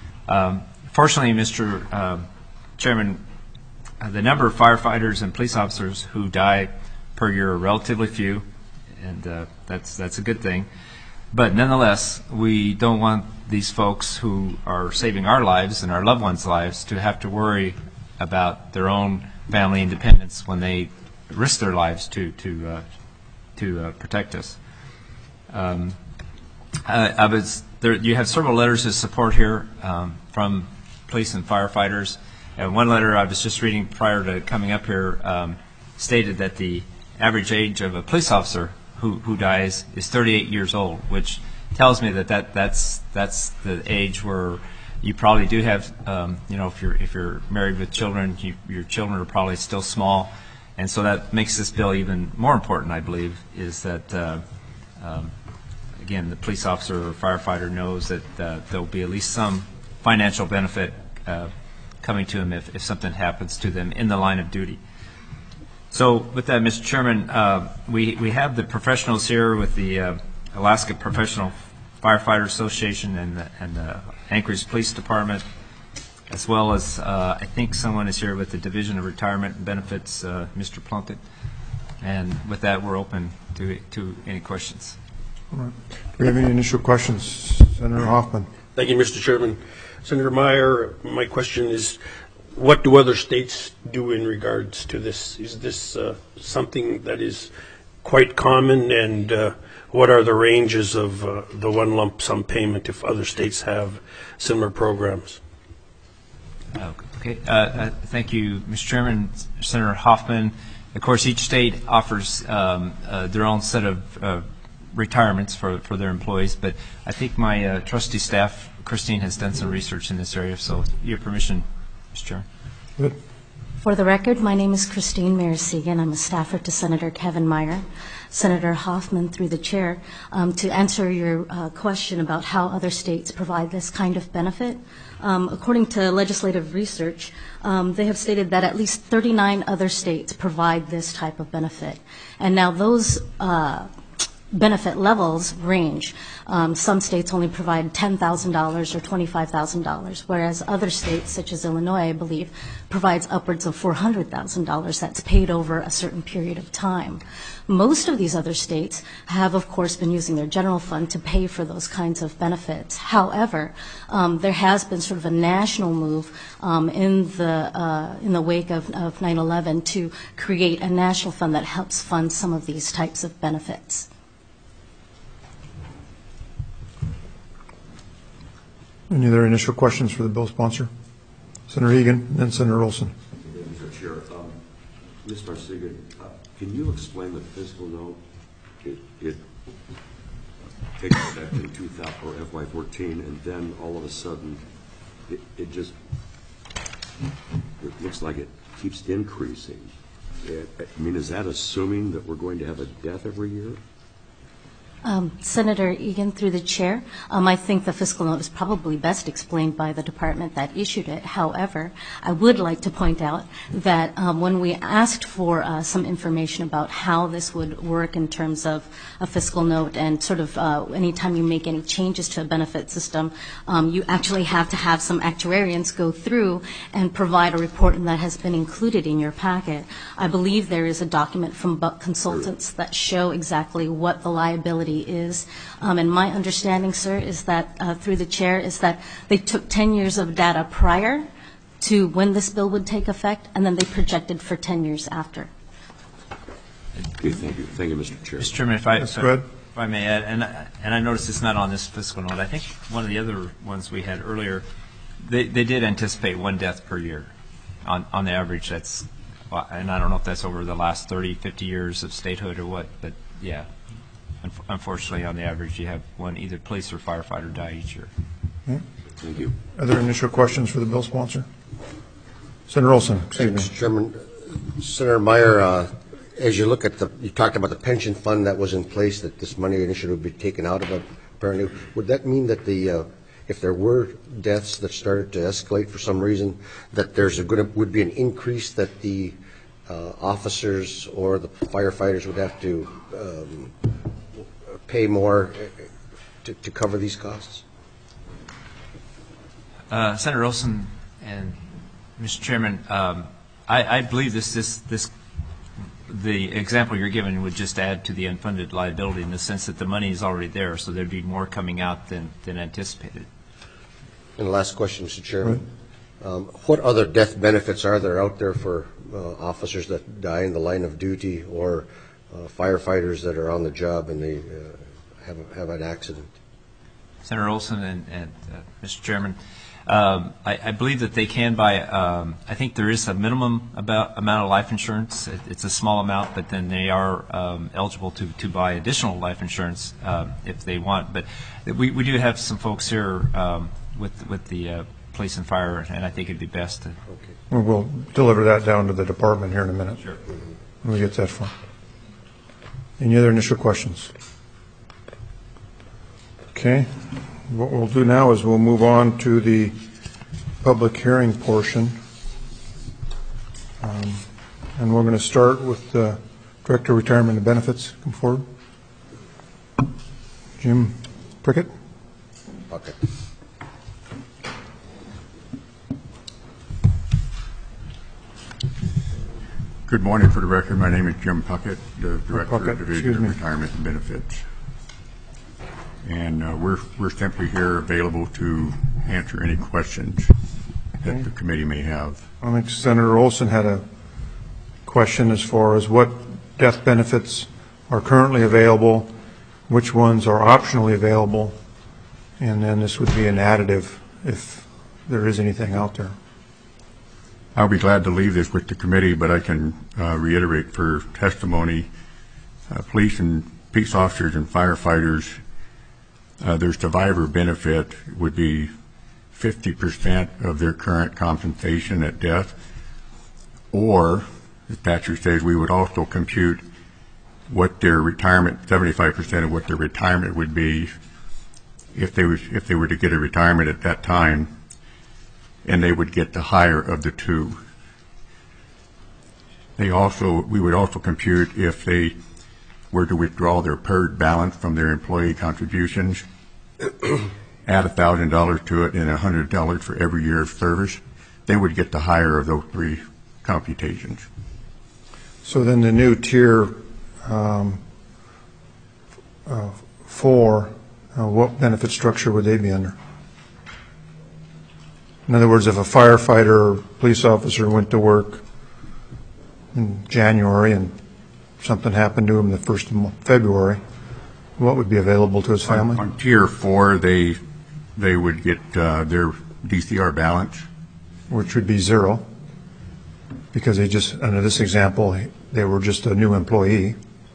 Um, fortunately, Mister Uh, Chairman, uh, the number of firefighters and police officers who die per year are relatively few, and uh, that's, that's a good thing. But nonetheless, we don't want these folks who are saving our lives and our loved ones' lives to have to worry about their own family independence when they risk their lives to, to, uh, to uh, protect us. Um, Uh, I was there. You have several letters of support here um, from police and firefighters. And one letter I was just reading prior to coming up here um, stated that the average age of a police officer who, who dies is thirty-eight years old, which tells me that, that that's that's the age where you probably do have, um, you know, if you're if you're married with children, you, your children are probably still small, and so that makes this bill even more important. I believe is that. Uh, um, Again, the police officer or firefighter knows that uh, there will be at least some financial benefit uh, coming to them if, if something happens to them in the line of duty. So with that, Mister Chairman, uh, we, we have the professionals here with the uh, Alaska Professional Firefighter Association and the, and the Anchorage Police Department, as well as uh, I think someone is here with the Division of Retirement and Benefits, uh, Mister Plunkett. And with that, we're open to to any questions. All right. Do we have any initial questions? Senator Hoffman. Thank you, Mister Chairman. Senator Meyer, my question is, what do other states do in regards to this? Is this uh, something that is quite common, and uh, what are the ranges of uh, the one lump sum payment if other states have similar programs? Uh, okay. Uh, uh, thank you, Mister Chairman. Senator Hoffman. Of course, each state offers um, uh, their own set of uh, retirements for, for their employees, but I think my uh, trustee staff, Christine, has done some research in this area, so your permission, Mister Chair. Good. For the record, my name is Christine Mayer-Segan. I'm a staffer to Senator Kevin Meyer. Senator Hoffman, through the chair, um, to answer your uh, question about how other states provide this kind of benefit. Um, according to legislative research, um, they have stated that at least thirty-nine other states provide this type of benefit. And now those uh, benefit levels range. Um, some states only provide ten thousand dollars or twenty-five thousand dollars, whereas other states, such as Illinois, I believe, provides upwards of four hundred thousand dollars that's paid over a certain period of time. Most of these other states have, of course, been using their general fund to pay for those kinds of benefits. However, um, there has been sort of a national move um, in the uh, in the wake of, of nine eleven to create a national fund that helps fund some of these types of benefits. Any other initial questions for the bill sponsor? Senator Egan, and then Senator Olson. Mister Chair, um, Mister Marsigan, uh, can you explain the fiscal note? It, it takes effect in two thousand or F Y fourteen, and then all of a sudden, it, it just it looks like it keeps increasing. It, I mean, is that assuming that we're going to have a death every year? Um, Senator Egan, through the chair, um, I think the fiscal note is probably best explained by the department that issued it. However, I would like to point out that um, when we asked for uh, some information about how this would work in terms of a fiscal note and sort of uh, anytime you make any changes to a benefit system, um, you actually have to have some actuarians go through and provide a report, and that has been included in your packet. I believe there is a document from Buck Consultants that show exactly what the liability is. Um, and my understanding, sir, is that uh, through the chair, is that they took ten years of data prior to when this bill would take effect, and then they projected for ten years after. Okay, thank you. Thank you, Mister Chair. Mister Chairman, if I, Yes, if, go ahead. if I may add, and, I- and I noticed it's not on this fiscal note, I think one of the other ones we had earlier, they, they did anticipate one death per year. On, on the average, that's, well, and I don't know if that's over the last thirty, fifty years of statehood or what, but yeah. Unf- Unfortunately, on the average, you have one, either police or firefighter die each year. Thank you. Other initial questions for the bill sponsor? Senator Olson, excuse me. Mister Chairman, Senator Meyer, uh, as you look at the, you talked about the pension fund that was in place, that this money initially would be taken out of it, apparently. Would that mean that the, uh, if there were deaths that started to escalate for some reason, that there's a good, would be an increase that the uh, officers or the firefighters would have to um, pay more to, to cover these costs? Uh, Senator Olson and Mister Chairman, um, I, I believe this, this, this, the example you're giving would just add to the unfunded liability in the sense that the money is already there, so there'd be more coming out than, than anticipated. And the last question, Mister Chairman. Um, what other death benefits are there out there for uh, officers that die in the line of duty or uh, firefighters that are on the job and they uh, have, have an accident? Senator Olson and, and uh, Mister Chairman, um, I, I believe that they can buy, um, I think there is a minimum about, amount of life insurance. It, it's a small amount, but then they are um, eligible to, to buy additional life insurance um, if they want. But we, we do have some folks here um, with, with the uh, police and fire, and I think it'd be best to. Okay. We'll- We'll deliver that down to the department here in a minute. Sure. When we get that far. Any other initial questions? Okay. What we'll do now is we'll move on to the public hearing portion. Um, And we're going to start with the Director of Retirement and Benefits. Come forward. Jim Prickett? Bucket. Good morning. For the record, my name is Jim Puckett, the Director Puckett, of Division excuse of me. Retirement and Benefits. And uh, we're, we're simply here available to answer any questions that the committee may have. I think Senator Olson had a question as far as what death benefits are currently available, which ones are optionally available, and then this would be an additive if there is anything out there. I'll be glad to leave this with the committee, but I can uh, reiterate for testimony, uh, police and peace officers and firefighters, uh, their survivor benefit would be fifty percent of their current compensation at death, or the statute says we would also compute what their retirement, seventy-five percent of what their retirement would be if they was if they were to get a retirement at that time, and they would get the higher of the two. They also, we would also compute if they were to withdraw their P E R D balance from their employee contributions, add one thousand dollars to it and one hundred dollars for every year of service, they would get the higher of those three computations. So then the new tier um, uh, four, uh, what benefit structure would they be under? In other words, if a firefighter or police officer went to work in January and something happened to him the first of February, what would be available to his family? On, on tier four, they they would get uh, their D C R balance, Which would be zero, because they just, under this example, they were just a new employee.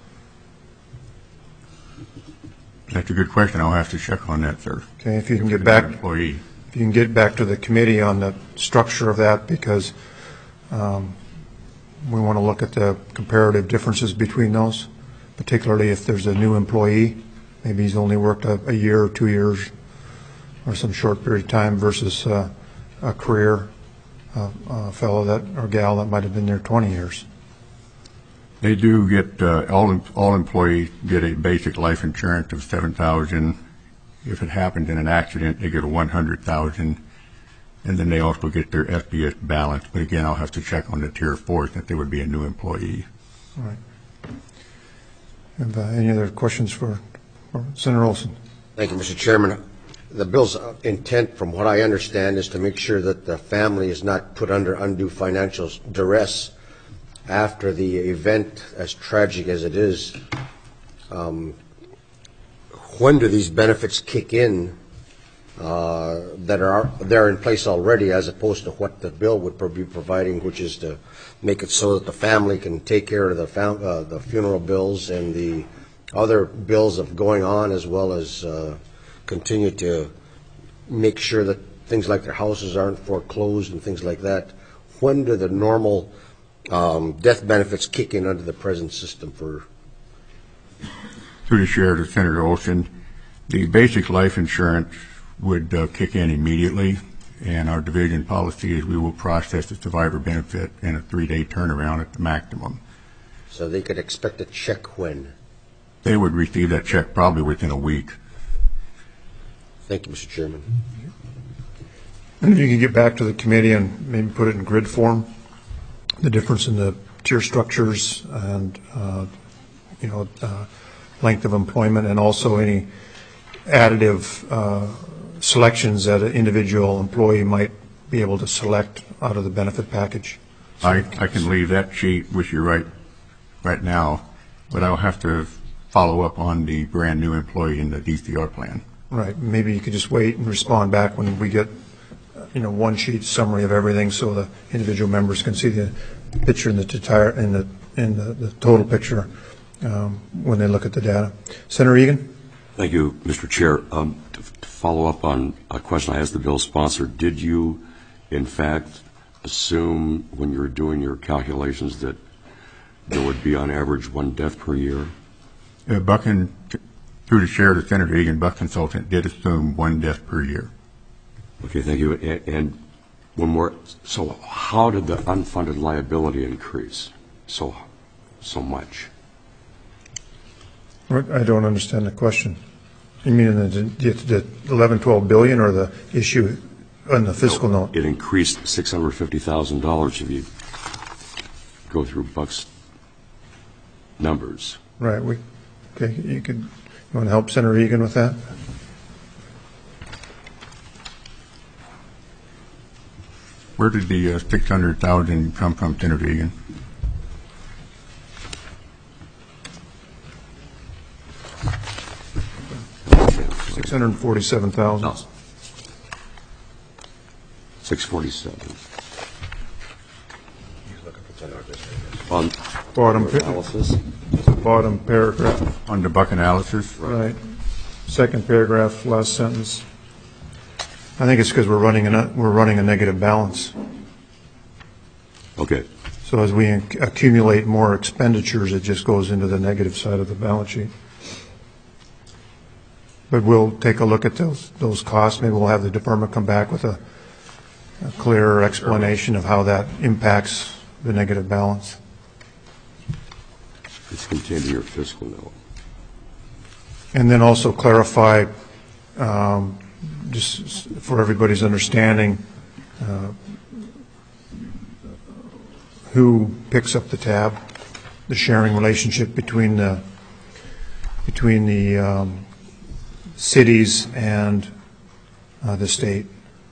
That's a good question. I'll have to check on that, sir. Okay, if you can get back, Employee. if you can get back to the committee on the structure of that, because um, we want to look at the comparative differences between those, particularly if there's a new employee, maybe he's only worked a, a year or two years or some short period of time versus uh, a career uh, uh, fellow that or gal that might have been there twenty years. They do get, uh, all all employees get a basic life insurance of seven thousand dollars. If it happened in an accident, they get a one hundred thousand dollars. And then they also get their F B S balance. But again, I'll have to check on the tier four that they would be a new employee. All right. Have uh, any other questions for, for Senator Olson? Thank you, Mister Chairman. The bill's intent, from what I understand, is to make sure that the family is not put under undue financial duress after the event, as tragic as it is. Um, when do these benefits kick in uh, that are they're in place already, as opposed to what the bill would be providing, which is to make it so that the family can take care of the fam- uh, the funeral bills and the other bills of going on, as well as uh, continue to make sure that things like their houses aren't foreclosed and things like that. When do the normal um, death benefits kick in under the present system for? Through the chair to Senator Olson, the basic life insurance would uh, kick in immediately, and our division policy is we will process the survivor benefit in a three-day turnaround at the maximum. So they could expect a check when? They would receive that check probably within a week. Thank you, Mister Chairman. And if you could get back to the committee and maybe put it in grid form, the difference in the tier structures and, uh, you know, uh, length of employment, and also any additive uh, selections that an individual employee might be able to select out of the benefit package. I, I can leave that sheet with you right right now, but I'll have to follow up on the brand new employee in the D C R plan. Right. Maybe you could just wait and respond back when we get, you know, one sheet summary of everything, so the individual members can see the picture in the entire in the in the, the total picture um, when they look at the data. Senator Egan. Thank you, Mister Chair. Um, to, to follow up on a question I asked the bill sponsor, did you, in fact, assume when you were doing your calculations that there would be on average one death per year? Uh, Buchan, through the chair to Senator Egan, Buck Consultant did assume one death per year. Okay, thank you. And, and one more. So how did the unfunded liability increase so so much? I don't understand the question. You mean the, the eleven, twelve billion or the issue on the fiscal No, note? It increased six hundred fifty thousand dollars if you go through Buck's numbers. Right, we, okay, you could, you want to help Senator Egan with that? Where did the uh, six hundred thousand come from, Senator Egan? six hundred forty-seven thousand. No. six forty-seven. On Bottom, pa- analysis. bottom paragraph, On the Buck analysis? right. Second paragraph, last sentence. I think it's because we're running a, we're running a negative balance. Okay. So as we ac- accumulate more expenditures, it just goes into the negative side of the balance sheet. But we'll take a look at those, those costs. Maybe we'll have the department come back with a, a clearer explanation of how that impacts the negative balance. It's contained in your fiscal note. And then also clarify, um, just for everybody's understanding, uh, who picks up the tab, the sharing relationship between the, between the um, cities and uh, the state.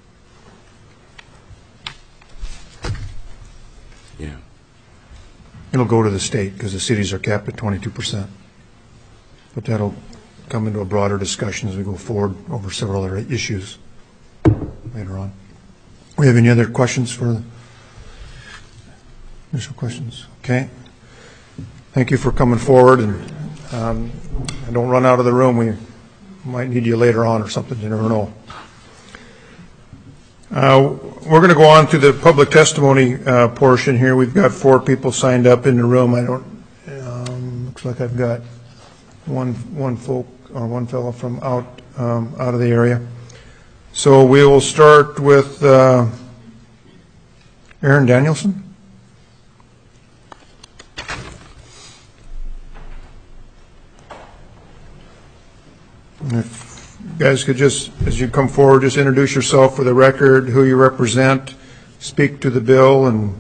Yeah. It'll go to the state because the cities are capped at twenty-two percent. But that'll come into a broader discussion as we go forward over several other issues later on. We have any other questions for the initial questions? Okay. Thank you for coming forward, and um, don't run out of the room. We might need you later on or something. You never know. Uh, we're going to go on to the public testimony uh, portion here. We've got four people signed up in the room. I don't. Um, looks like I've got one one folk or one fellow from out um, out of the area. So we will start with uh, Aaron Danielson. If you guys could just, as you come forward, just introduce yourself for the record, who you represent, speak to the bill, and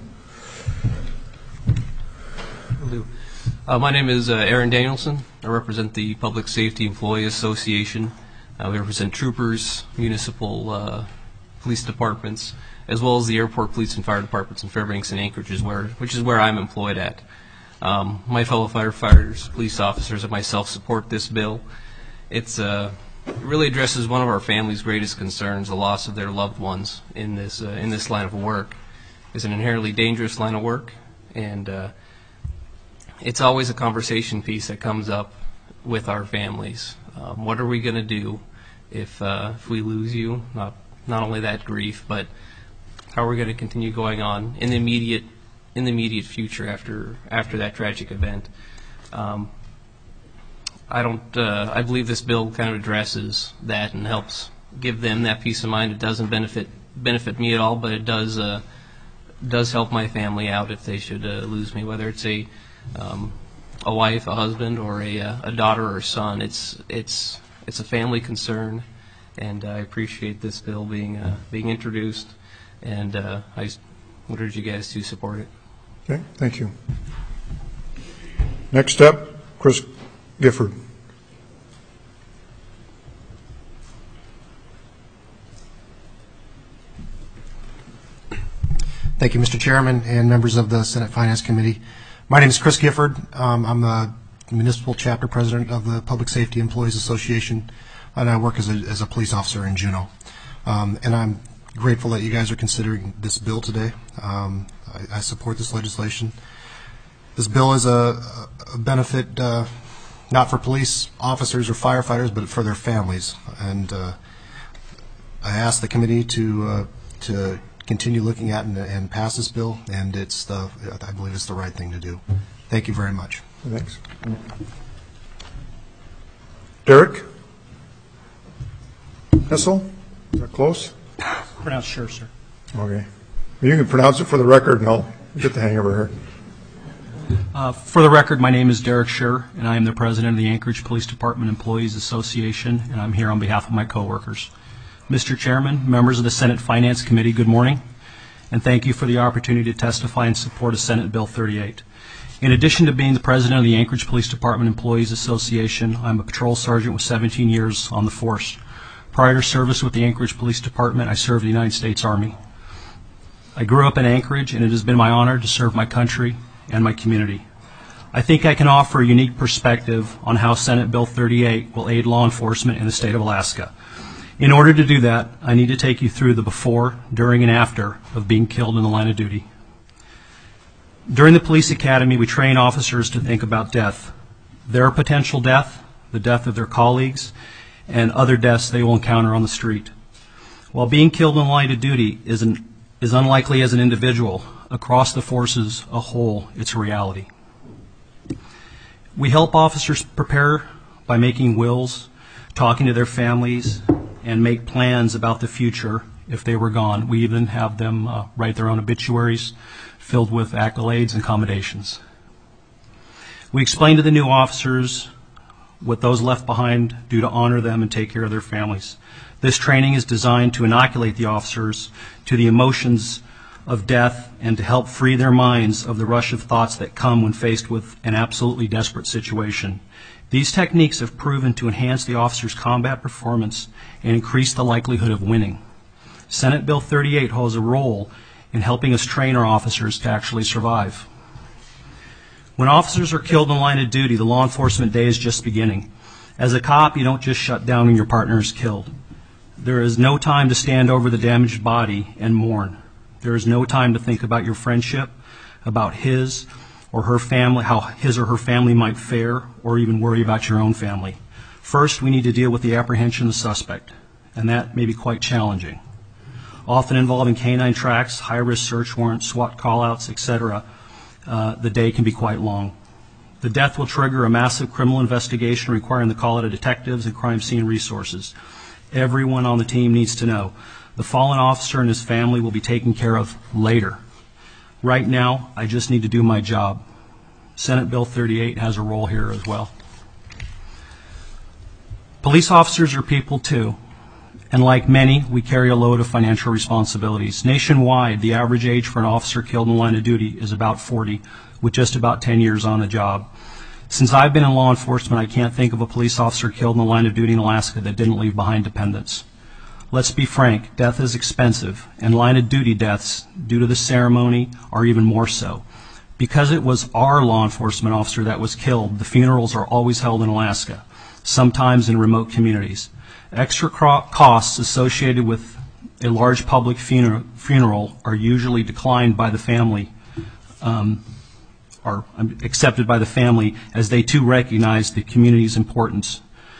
Uh, my name is uh, Aaron Danielson. I represent the Public Safety Employee Association. Uh, we represent troopers, municipal uh, police departments, as well as the airport police and fire departments in Fairbanks and Anchorage, is where, which is where I'm employed at. Um, my fellow firefighters, police officers, and myself support this bill. It's, uh, it really addresses one of our family's greatest concerns, the loss of their loved ones in this, uh, in this line of work. It's an inherently dangerous line of work, and uh, it's always a conversation piece that comes up with our families. Um, what are we going to do if uh, if we lose you? Not not only that grief, but how are we going to continue going on in the immediate in the immediate future after after that tragic event? Um, I don't. Uh, I believe this bill kind of addresses that and helps give them that peace of mind. It doesn't benefit benefit me at all, but it does uh, does help my family out if they should uh, lose me, whether it's a Um, a wife, a husband, or a, uh, a daughter or son. It's it's it's a family concern, and I appreciate this bill being uh, being introduced, and uh, I would urge you guys to support it. okay, thank you. Next up, Chris Gifford. Thank you, Mister Chairman and members of the Senate Finance Committee. My name is Chris Gifford. Um, I'm the municipal chapter president of the Public Safety Employees Association, and I work as a, as a police officer in Juneau. Um, and I'm grateful that you guys are considering this bill today. Um, I, I support this legislation. This bill is a, a benefit uh, not for police officers or firefighters, but for their families. And uh, I ask the committee to uh, to continue looking at and, and pass this bill, and it's the, I believe it's the right thing to do. Thank you very much. Thanks. Derek Hessel, is that close? Pronounced sure, sir. Okay. You can pronounce it for the record, and I'll get the hang of it here. Uh, For the record, my name is Derek Scher, and I am the president of the Anchorage Police Department Employees Association, and I'm here on behalf of my coworkers. Mister Chairman, members of the Senate Finance Committee, good morning, and thank you for the opportunity to testify in support of Senate Bill thirty-eight. In addition to being the president of the Anchorage Police Department Employees Association, I'm a patrol sergeant with seventeen years on the force. Prior to service with the Anchorage Police Department, I served in the United States Army. I grew up in Anchorage, and it has been my honor to serve my country and my community. I think I can offer a unique perspective on how Senate Bill thirty-eight will aid law enforcement in the state of Alaska. In order to do that, I need to take you through the before, during, and after of being killed in the line of duty. During the police academy, we train officers to think about death, their potential death, the death of their colleagues, and other deaths they will encounter on the street. While being killed in the line of duty is, an, is unlikely as an individual, across the forces a whole, it's a reality. We help officers prepare by making wills, talking to their families, and make plans about the future if they were gone. We even have them uh, write their own obituaries filled with accolades and commendations. We explain to the new officers what those left behind do to honor them and take care of their families. This training is designed to inoculate the officers to the emotions of death and to help free their minds of the rush of thoughts that come when faced with an absolutely desperate situation. These techniques have proven to enhance the officer's combat performance and increase the likelihood of winning. Senate Bill thirty-eight holds a role in helping us train our officers to actually survive. When officers are killed in the line of duty, the law enforcement day is just beginning. As a cop, you don't just shut down when your partner is killed. There is no time to stand over the damaged body and mourn. There is no time to think about your friendship, about his or her family, how his or her family might fare, or even worry about your own family. First, we need to deal with the apprehension of the suspect, and that may be quite challenging. Often involving canine tracks, high-risk search warrants, SWAT call-outs, et cetera, uh, the day can be quite long. The death will trigger a massive criminal investigation requiring the call out of detectives and crime scene resources. Everyone on the team needs to know the fallen officer and his family will be taken care of later. Right now, I just need to do my job. Senate Bill thirty-eight has a role here as well. Police officers are people too, and like many, we carry a load of financial responsibilities. Nationwide, the average age for an officer killed in the line of duty is about forty, with just about ten years on the job. Since I've been in law enforcement, I can't think of a police officer killed in the line of duty in Alaska that didn't leave behind dependents. Let's be frank, death is expensive, and line of duty deaths, due to the ceremony, are even more so. Because it was our law enforcement officer that was killed, the funerals are always held in Alaska, sometimes in remote communities. Extra costs associated with a large public funeral, funeral are usually declined by the family, um, are accepted by the family, as they too recognize the community's importance.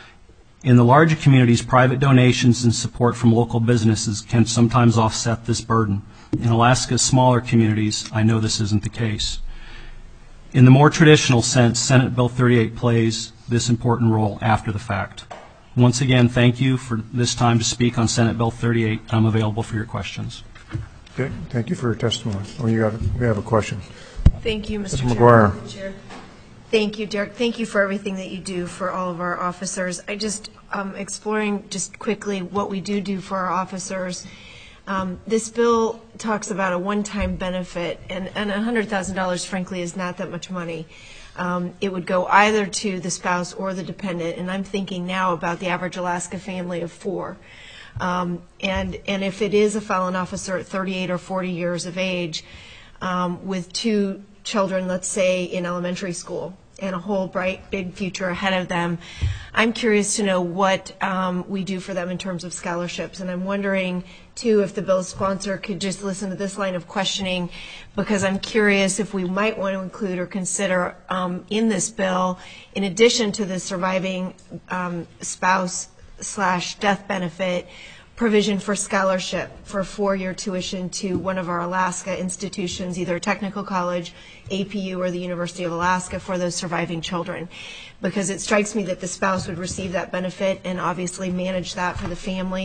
In the larger communities, private donations and support from local businesses can sometimes offset this burden. In Alaska's smaller communities, I know this isn't the case. In the more traditional sense, Senate Bill thirty-eight plays this important role after the fact. Once again, thank you for this time to speak on Senate Bill thirty-eight. I'm available for your questions. Okay, thank you for your testimony. Oh, you got, we have a question. Thank you, Mister Mister Chair. McGuire. Chair. Thank you, Derek. Thank you for everything that you do for all of our officers. I just, um, exploring just quickly what we do do for our officers. Um, this bill talks about a one-time benefit, and, and one hundred thousand dollars, frankly, is not that much money. Um, it would go either to the spouse or the dependent, and I'm thinking now about the average Alaska family of four. Um, and, and if it is a fallen officer at thirty-eight or forty years of age, um, with two children, let's say, in elementary school, and a whole bright, big future ahead of them, I'm curious to know what um, we do for them in terms of scholarships. And I'm wondering, too, if the bill's sponsor could just listen to this line of questioning, because I'm curious if we might want to include or consider um, in this bill, in addition to the surviving um, spouse slash death benefit, provision for scholarship for four-year tuition to one of our Alaska institutions, either a technical college, A P U, or the University of Alaska, for those surviving children. Because it strikes me that the spouse would receive that benefit and obviously manage that for the family,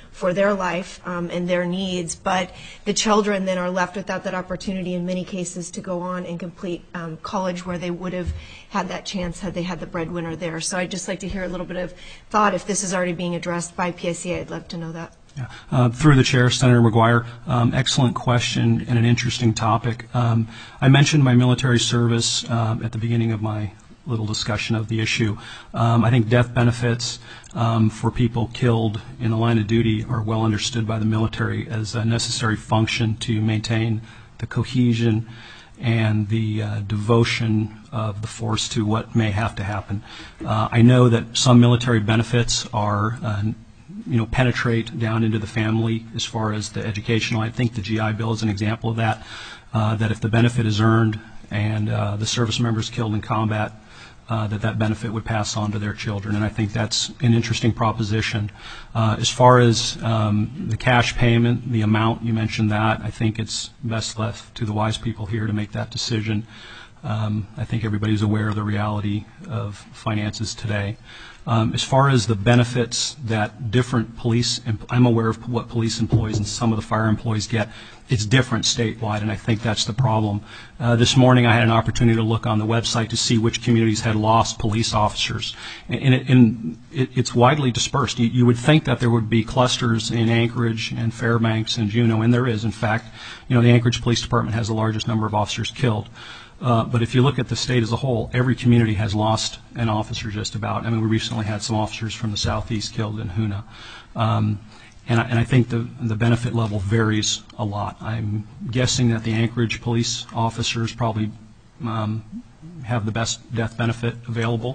for their life um, and their needs, but the children then are left without that opportunity in many cases to go on and complete um, college where they would have had that chance had they had the breadwinner there. So I'd just like to hear a little bit of thought. If this is already being addressed by P S E A, I'd love to know that. Yeah. Uh, through the chair, Senator McGuire, um, excellent question and an interesting topic. Um, I mentioned my military service um, at the beginning of my little discussion of the issue. Um, I think death benefits um, for people killed in the line of duty are well understood by the military as a necessary function to maintain the cohesion and the uh, devotion of the force to what may have to happen. Uh, I know that some military benefits are uh, you know, penetrate down into the family as far as the educational. I think the G I Bill is an example of that, uh, that if the benefit is earned and uh, the service member is killed in combat, uh, that that benefit would pass on to their children. And I think that's an interesting proposition. Uh, as far as um, the cash payment, the amount, you mentioned that, I think it's best left to the wise people here to make that decision. Um, I think everybody's aware of the reality of finances today. Um, as far as the benefits that different police, I'm aware of what police employees and some of the fire employees get. It's different statewide, and I think that's the problem. Uh, this morning I had an opportunity to look on the website to see which communities had lost police officers, and, it, and it, it's widely dispersed. You, you would think that there would be clusters in Anchorage and Fairbanks and Juneau, and there is. In fact, you know, the Anchorage Police Department has the largest number of officers killed. Uh, but if you look at the state as a whole, every community has lost an officer just about. I mean, we recently had some officers from the southeast killed in Hoonah. Um, and, I, and I think the, the benefit level varies a lot. I'm guessing that the Anchorage police officers probably um, have the best death benefit available.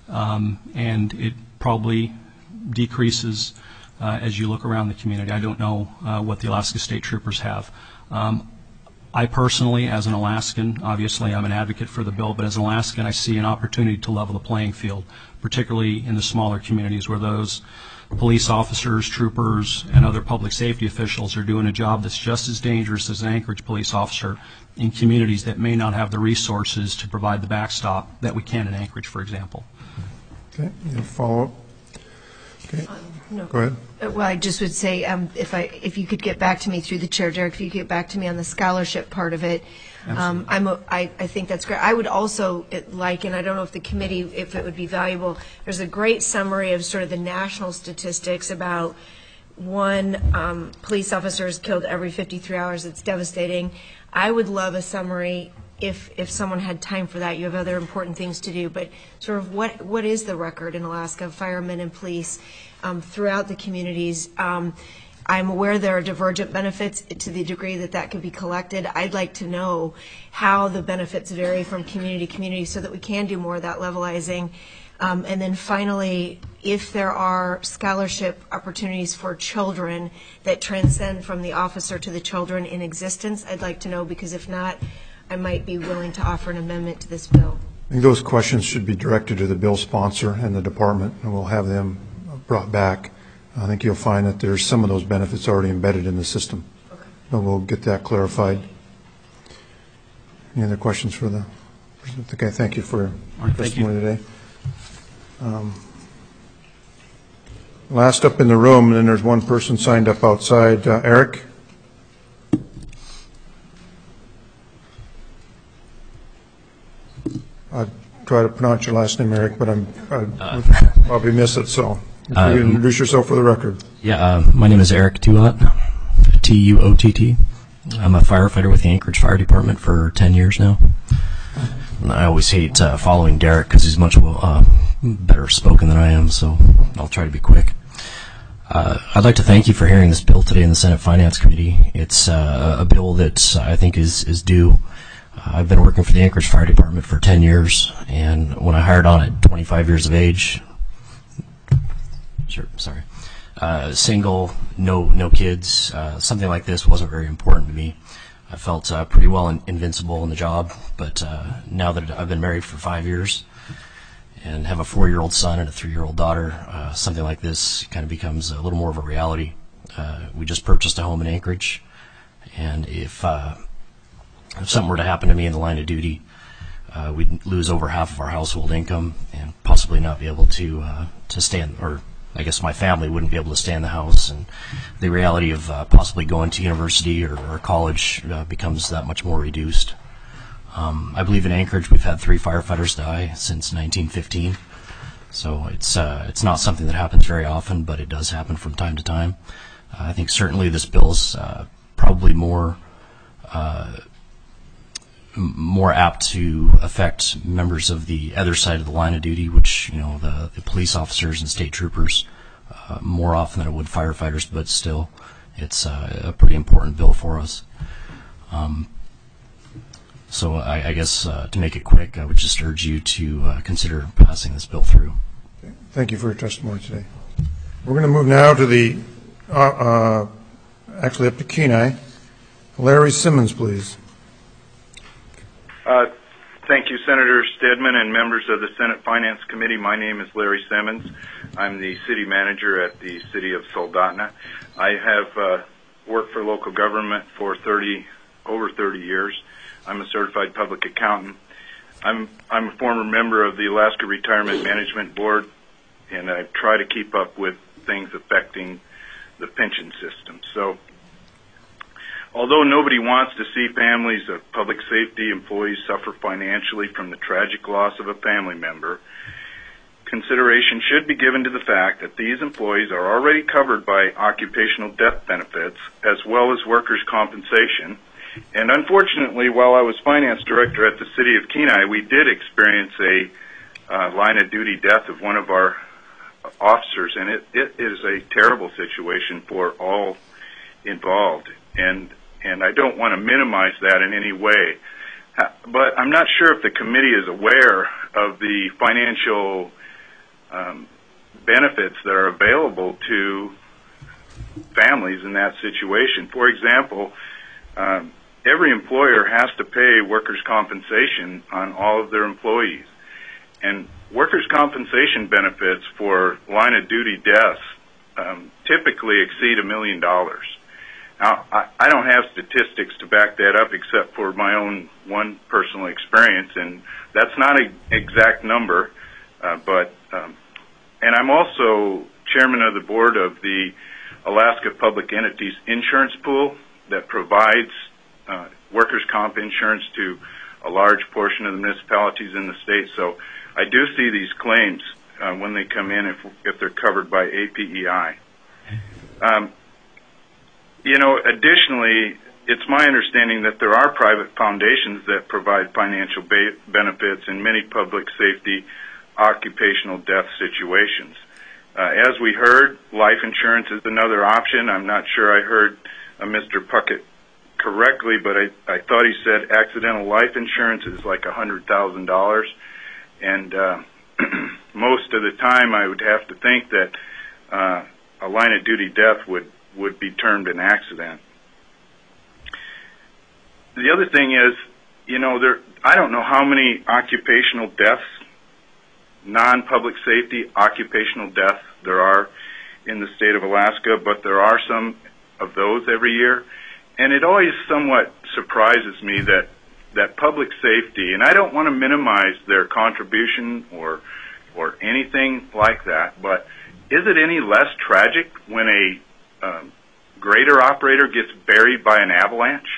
Um, and it probably decreases uh, as you look around the community. I don't know uh, what the Alaska State Troopers have. Um, I personally, as an Alaskan, obviously I'm an advocate for the bill, but as an Alaskan I see an opportunity to level the playing field, particularly in the smaller communities where those police officers, troopers, and other public safety officials are doing a job that's just as dangerous as an Anchorage police officer in communities that may not have the resources to provide the backstop that we can in Anchorage, for example. Okay, you follow up? Okay. Um, no. Go ahead. Uh, Well, I just would say, um, if I, if you could get back to me through the chair, Derek, if you could get back to me on the scholarship part of it. Um, I'm, a, I, I think that's great. I would also it, like, and I don't know if the committee, if it would be valuable, there's a great summary of sort of the national statistics about one um, police officer is killed every fifty-three hours. It's devastating. I would love a summary if if someone had time for that. You have other important things to do, but sort of what what is the record in Alaska of firemen and police um, throughout the communities? Um, I'm aware there are divergent benefits to the degree that that could be collected. I'd like to know how the benefits vary from community to community so that we can do more of that levelizing. Um, and then finally, if there are scholarship opportunities for children that transcend from the officer to the children in existence, I'd like to know, because if not, I might be willing to offer an amendment to this bill. I think those questions should be directed to the bill sponsor and the department, and we'll have them brought back. I think you'll find that there's some of those benefits already embedded in the system. Okay. But we'll get that clarified. Any other questions for the president? Okay, thank you for your right, testimony today. Um, last up in the room, and then there's one person signed up outside. Uh, Eric? I'd try to pronounce your last name, Eric, but I'm I'd uh, probably miss it, so if you uh, can introduce yourself for the record. Yeah, uh, my name is Eric Tuott, T U O T T. I'm a firefighter with the Anchorage Fire Department for ten years now. And I always hate uh, following Derek because he's much uh, better spoken than I am, so I'll try to be quick. Uh, I'd like to thank you for hearing this bill today in the Senate Finance Committee. It's uh, a bill that I think is, is due. Uh, I've been working for the Anchorage Fire Department for ten years, and when I hired on at twenty-five years of age, sure, sorry, uh, single, no no kids, uh, something like this wasn't very important to me. I felt uh, pretty well in, invincible in the job, but uh, now that I've been married for five years and have a four-year-old son and a three-year-old daughter, uh, something like this kind of becomes a little more of a reality. Uh, we just purchased a home in Anchorage, and if, uh, if something were to happen to me in the line of duty, uh, we'd lose over half of our household income and possibly not be able to uh, to stay in, or I guess my family wouldn't be able to stay in the house, and the reality of uh, possibly going to university or, or college uh, becomes that much more reduced. Um, I believe in Anchorage we've had three firefighters die since nineteen fifteen, so it's uh, it's not something that happens very often, but it does happen from time to time. Uh, I think certainly this bill's uh, probably more uh, m- more apt to affect members of the other side of the line of duty, which, you know, the, the police officers and state troopers, uh, more often than it would firefighters, but still, it's uh, a pretty important bill for us. Um, So I, I guess uh, to make it quick, I would just urge you to uh, consider passing this bill through. Okay. Thank you for your testimony today. We're going to move now to the, uh, uh, actually up to Kenai. Larry Simmons, please. Uh, thank you, Senator Stedman and members of the Senate Finance Committee. My name is Larry Simmons. I'm the city manager at the city of Soldotna. I have uh, worked for local government for thirty, over thirty years. I'm a certified public accountant. I'm I'm a former member of the Alaska Retirement Management Board, and I try to keep up with things affecting the pension system. So, although nobody wants to see families of public safety employees suffer financially from the tragic loss of a family member, consideration should be given to the fact that these employees are already covered by occupational death benefits as well as workers' compensation. And unfortunately, while I was finance director at the city of Kenai, we did experience a uh, line-of-duty death of one of our officers, and it, it is a terrible situation for all involved. And and I don't want to minimize that in any way. But I'm not sure if the committee is aware of the financial um, benefits that are available to families in that situation. For example, um, every employer has to pay workers' compensation on all of their employees. And workers' compensation benefits for line-of-duty deaths um, typically exceed a million dollars. Now, I, I don't have statistics to back that up except for my own one personal experience, and that's not an exact number, uh, but, um, and I'm also chairman of the board of the Alaska Public Entities Insurance Pool that provides uh, workers' comp insurance to a large portion of the municipalities in the state. So I do see these claims uh, when they come in if, if they're covered by A P E I. Um, You know, additionally, it's my understanding that there are private foundations that provide financial ba- benefits in many public safety occupational death situations. Uh, as we heard, life insurance is another option. I'm not sure I heard uh, Mister Puckett correctly, but I, I thought he said accidental life insurance is like one hundred thousand dollars. And uh, most of the time I would have to think that uh, a line-of-duty death would would be termed an accident. The other thing is, you know, there, I don't know how many occupational deaths, non-public safety occupational deaths there are in the state of Alaska, but there are some of those every year. And it always somewhat surprises me that, that public safety, and I don't want to minimize their contribution or, or anything like that, but is it any less tragic when a Um, grader operator gets buried by an avalanche?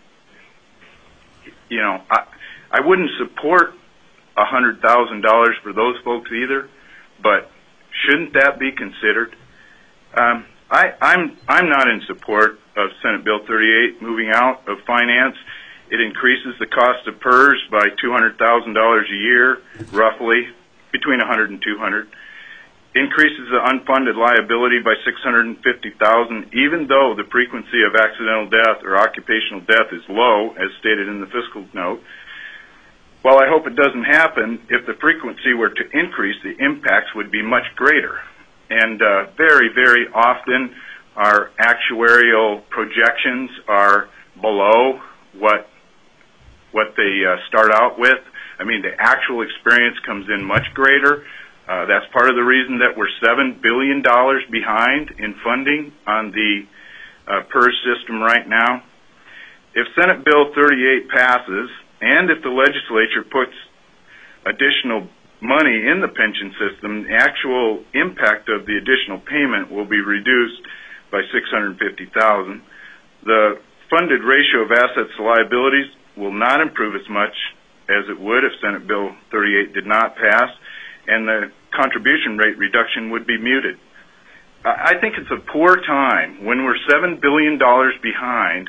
You know, I, I wouldn't support one hundred thousand dollars for those folks either, but shouldn't that be considered? Um, I, I'm, I'm not in support of Senate Bill thirty-eight moving out of finance. It increases the cost of P E R S by two hundred thousand dollars a year, roughly, between one hundred and two hundred. Increases the unfunded liability by six hundred fifty thousand dollars, even though the frequency of accidental death or occupational death is low, as stated in the fiscal note. While I hope it doesn't happen, if the frequency were to increase, the impacts would be much greater. And uh, very, very often, our actuarial projections are below what what they uh, start out with. I mean, the actual experience comes in much greater. Uh, that's part of the reason that we're seven billion dollars behind in funding on the uh, P E R S system right now. If Senate Bill thirty-eight passes, and if the legislature puts additional money in the pension system, the actual impact of the additional payment will be reduced by six hundred fifty thousand dollars. The funded ratio of assets to liabilities will not improve as much as it would if Senate Bill thirty-eight did not pass, and the contribution rate reduction would be muted. I think it's a poor time when we're seven billion dollars behind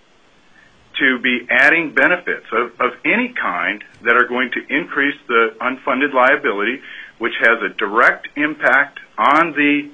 to be adding benefits of, of any kind that are going to increase the unfunded liability, which has a direct impact on the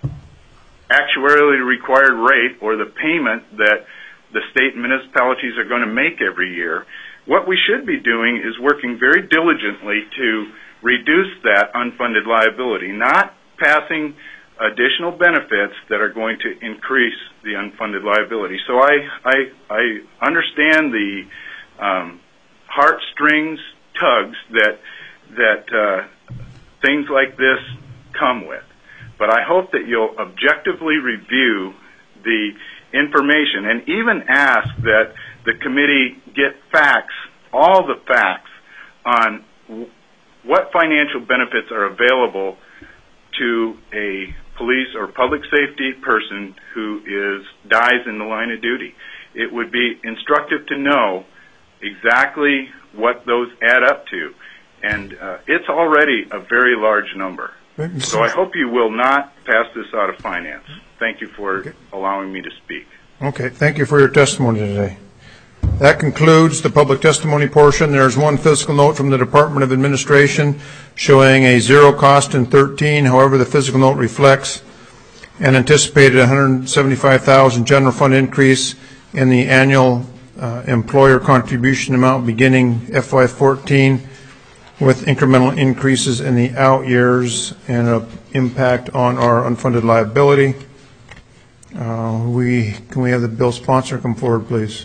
actuarially required rate or the payment that the state and municipalities are going to make every year. What we should be doing is working very diligently to reduce that unfunded liability, not passing additional benefits that are going to increase the unfunded liability. So I I, I understand the um, heartstrings tugs that that uh, things like this come with, but I hope that you'll objectively review the information and even ask that the committee get facts, all the facts on w- what financial benefits are available to a police or public safety person who is dies in the line of duty. It would be instructive to know exactly what those add up to, and uh, it's already a very large number. So I hope you will not pass this out of finance. Thank you for okay. allowing me to speak. Okay, thank you for your testimony today. That concludes the public testimony portion. There's one physical note from the Department of Administration showing a zero cost in thirteen. However, the physical note reflects an anticipated one hundred seventy-five thousand dollars general fund increase in the annual uh, employer contribution amount beginning F Y fourteen, with incremental increases in the out years and an impact on our unfunded liability. Uh, we can we have the bill sponsor come forward, please?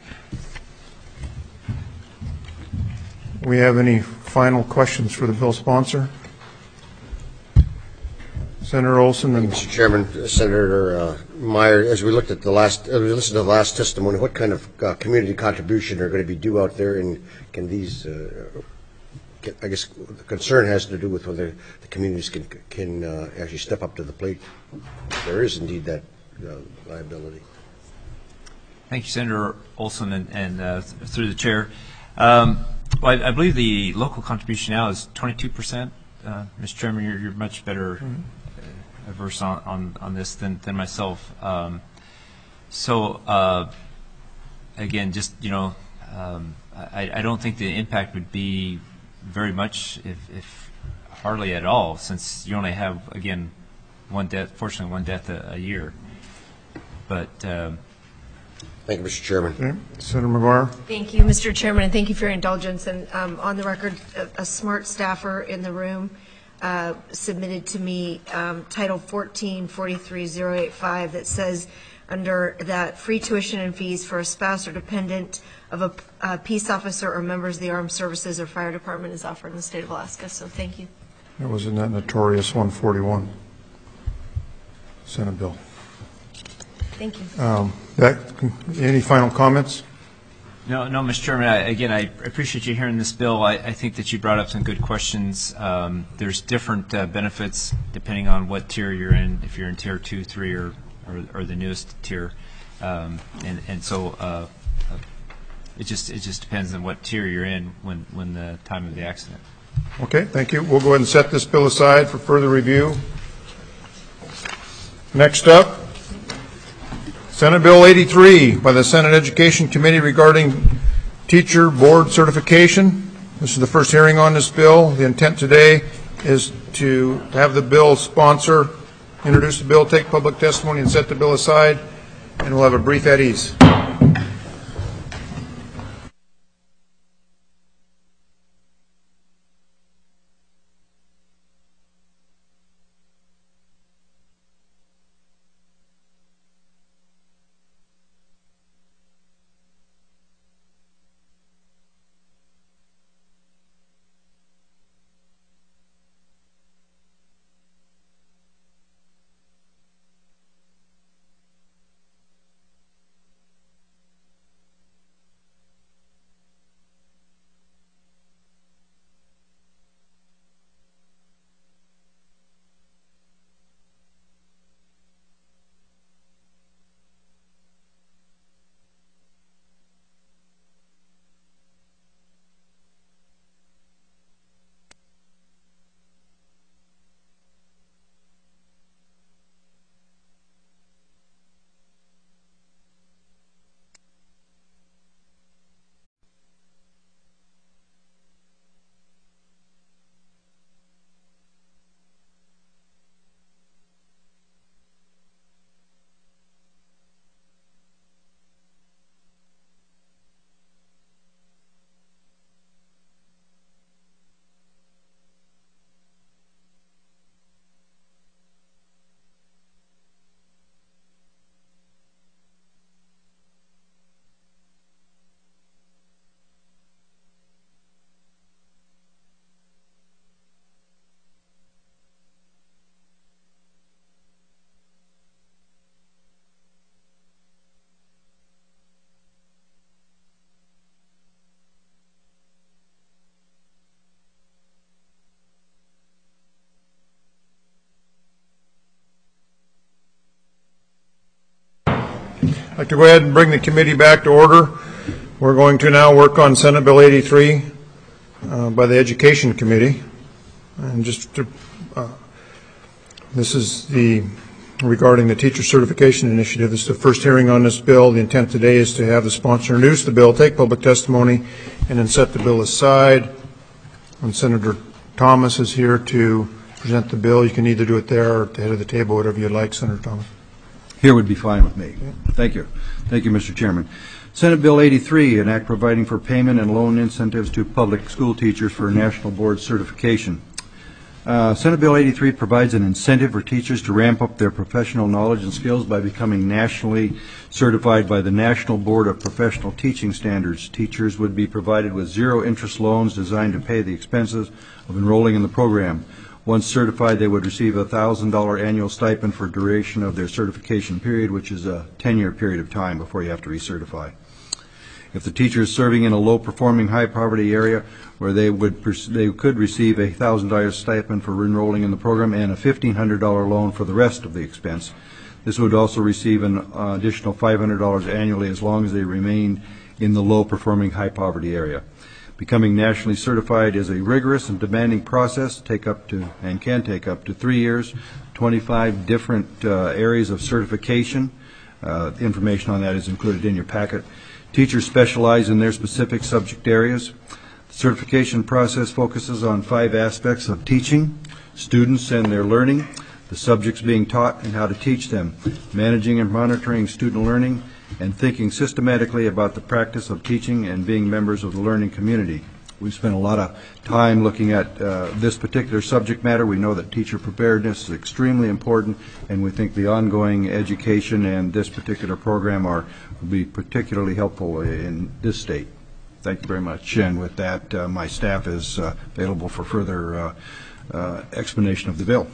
We have any final questions for the bill sponsor? Senator Olson. And Mister Chairman, Senator uh, Meyer, as we looked at the last, as we listened to the last testimony, what kind of uh, community contribution are going to be due out there, and can these? Uh, can, I guess the concern has to do with whether the communities can can uh, actually step up to the plate. There is indeed that uh, liability. Thank you, Senator Olson, and, and uh, th- through the chair. Um, well, I, I believe the local contribution now is twenty-two percent. Uh, Mister Chairman, you're, you're much better mm-hmm. averse on, on, on this than, than myself. Um, so, uh, again, just, you know, um, I, I don't think the impact would be very much, if, if hardly at all, since you only have, again, one death, fortunately, one death a, a year. But, um, thank you, Mister Chairman. Okay. Senator McGuire. Thank you, Mister Chairman, and thank you for your indulgence. And um, on the record, a, a smart staffer in the room uh, submitted to me um, Title fourteen forty-three oh eighty-five that says under that free tuition and fees for a spouse or dependent of a, a peace officer or members of the armed services or fire department is offered in the state of Alaska. So thank you. That was in that notorious one forty-one Senate bill. Thank you. Um, that, any final comments? No, no, Mister Chairman. I, again, I appreciate you hearing this bill. I, I think that you brought up some good questions. Um, there's different uh, benefits depending on what tier you're in. If you're in tier two, three, or or, or the newest tier, um, and and so uh, it just it just depends on what tier you're in when when the time of the accident. Okay, thank you. We'll go ahead and set this bill aside for further review. Next up, Senate Bill eighty-three by the Senate Education Committee regarding teacher board certification. This is the first hearing on this bill. The intent today is to have the bill sponsor introduce the bill, take public testimony, and set the bill aside, and we'll have a brief at ease. I'd like to go ahead and bring the committee back to order. We're going to now work on Senate Bill eighty-three uh, by the Education Committee. And just to, uh, this is the regarding the Teacher Certification Initiative. This is the first hearing on this bill. The intent today is to have the sponsor introduce the bill, take public testimony, and then set the bill aside. And Senator Thomas is here to present the bill. You can either do it there or at the head of the table, whatever you'd like, Senator Thomas. Here would be fine with me. Thank you. Thank you, Mister Chairman. Senate Bill eighty-three, an act providing for payment and loan incentives to public school teachers for national board certification. Uh, Senate Bill eighty-three provides an incentive for teachers to ramp up their professional knowledge and skills by becoming nationally certified by the National Board of Professional Teaching Standards. Teachers would be provided with zero interest loans designed to pay the expenses of enrolling in the program. Once certified, they would receive a one thousand dollars annual stipend for duration of their certification period, which is a ten-year period of time before you have to recertify. If the teacher is serving in a low-performing, high-poverty area where they would they could receive a one thousand dollars stipend for enrolling in the program and a fifteen hundred dollars loan for the rest of the expense. This would also receive an uh, additional five hundred dollars annually as long as they remained in the low-performing, high-poverty area. Becoming nationally certified is a rigorous and demanding process, take up to and can take up to three years, twenty-five different uh, areas of certification. Uh, information on that is included in your packet. Teachers specialize in their specific subject areas. The certification process focuses on five aspects of teaching: students and their learning, the subjects being taught and how to teach them, managing and monitoring student learning, and thinking systematically about the practice of teaching and being members of the learning community. We've spent a lot of time looking at uh, this particular subject matter. We know that teacher preparedness is extremely important, and we think the ongoing education and this particular program are will be particularly helpful in this state. Thank you very much. And with that, uh, my staff is uh, available for further uh, uh, explanation of the bill.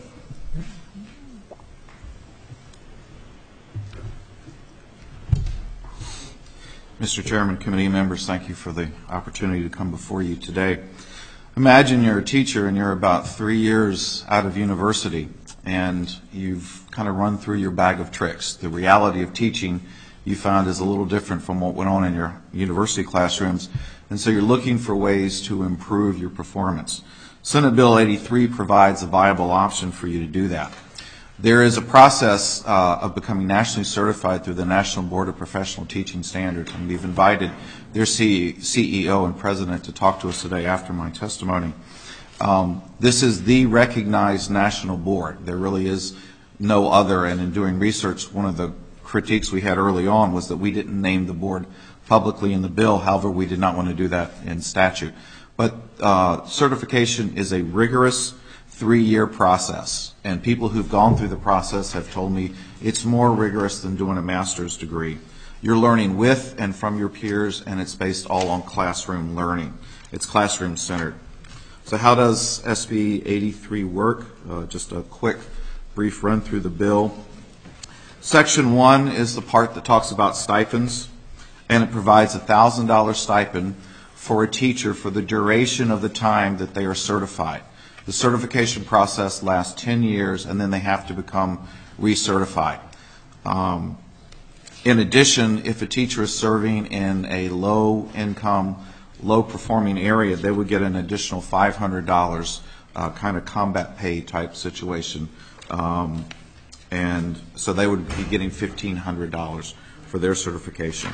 Mister Chairman, committee members, thank you for the opportunity to come before you today. Imagine you're a teacher and you're about three years out of university and you've kind of run through your bag of tricks. The reality of teaching you found is a little different from what went on in your university classrooms, and so you're looking for ways to improve your performance. Senate Bill eighty-three provides a viable option for you to do that. There is a process uh, of becoming nationally certified through the National Board of Professional Teaching Standards, and we've invited their C E O and president to talk to us today after my testimony. Um, this is the recognized national board. There really is no other, and in doing research, one of the critiques we had early on was that we didn't name the board publicly in the bill. However, we did not want to do that in statute. But uh, certification is a rigorous three-year process, and people who've gone through the process have told me it's more rigorous than doing a master's degree. You're learning with and from your peers, and it's based all on classroom learning. It's classroom-centered. So how does S B eighty-three work? Uh, just a quick, brief run through the bill. Section one is the part that talks about stipends, and it provides a one thousand dollars stipend for a teacher for the duration of the time that they are certified. The certification process lasts ten years, and then they have to become recertified. Um, in addition, if a teacher is serving in a low-income, low-performing area, they would get an additional five hundred dollars, uh, kind of combat pay type situation. Um, and so they would be getting fifteen hundred dollars for their certification.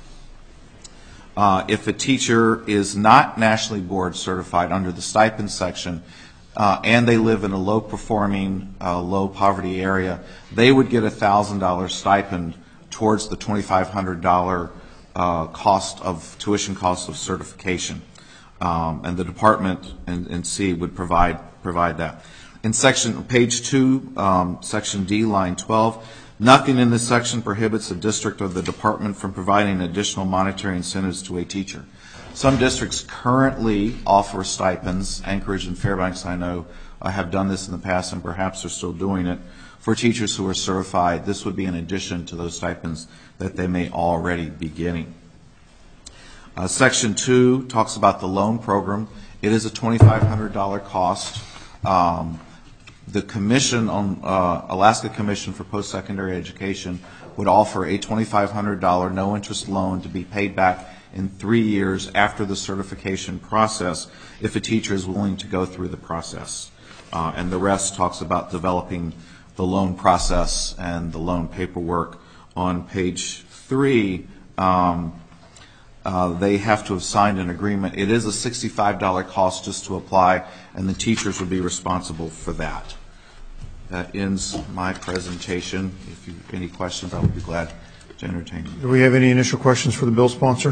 Uh, if a teacher is not nationally board certified under the stipend section, Uh, and they live in a low-performing, uh, low-poverty area, they would get a one thousand dollars stipend towards the twenty-five hundred dollars uh, cost of tuition cost of certification. Um, and the department and, and C would provide provide that. In section page two, um, section D, line twelve, nothing in this section prohibits a district or the department from providing additional monetary incentives to a teacher. Some districts currently offer stipends. Anchorage and Fairbanks, I know, uh, have done this in the past and perhaps are still doing it. For teachers who are certified, this would be in addition to those stipends that they may already be getting. Uh, section two talks about the loan program. It is a twenty-five hundred dollars cost. Um, the Commission on uh, Alaska Commission for Post-Secondary Education would offer a twenty-five hundred dollars no-interest loan to be paid back in three years after the certification process if a teacher is willing to go through the process. Uh, and the rest talks about developing the loan process and the loan paperwork. On page three, um, uh, they have to have signed an agreement. It is a sixty-five dollars cost just to apply, and the teachers would be responsible for that. That ends my presentation. If you have any questions, I would be glad to entertain them. Do we have any initial questions for the bill sponsor?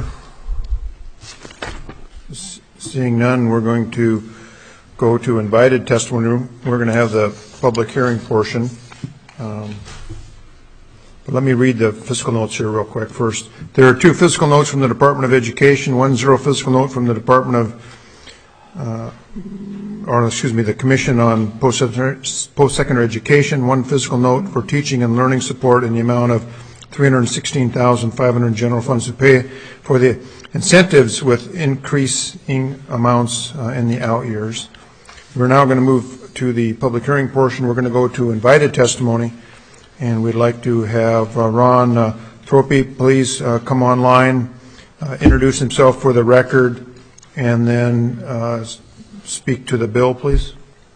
Seeing none, we're going to go to invited testimony. We're going to have the public hearing portion. Um, but let me read the fiscal notes here real quick first. There are two fiscal notes from the Department of Education, one zero fiscal note from the Department of, uh, or excuse me, the Commission on Post-Secondary, Post-Secondary Education, one fiscal note for teaching and learning support in the amount of three hundred sixteen thousand five hundred dollars general funds to pay for the incentives with increasing amounts uh, in the out years. We're now going to move to the public hearing portion. We're going to go to invited testimony, and we'd like to have uh, Ron uh, Thrope please uh, come online, uh, introduce himself for the record, and then uh, speak to the bill, please.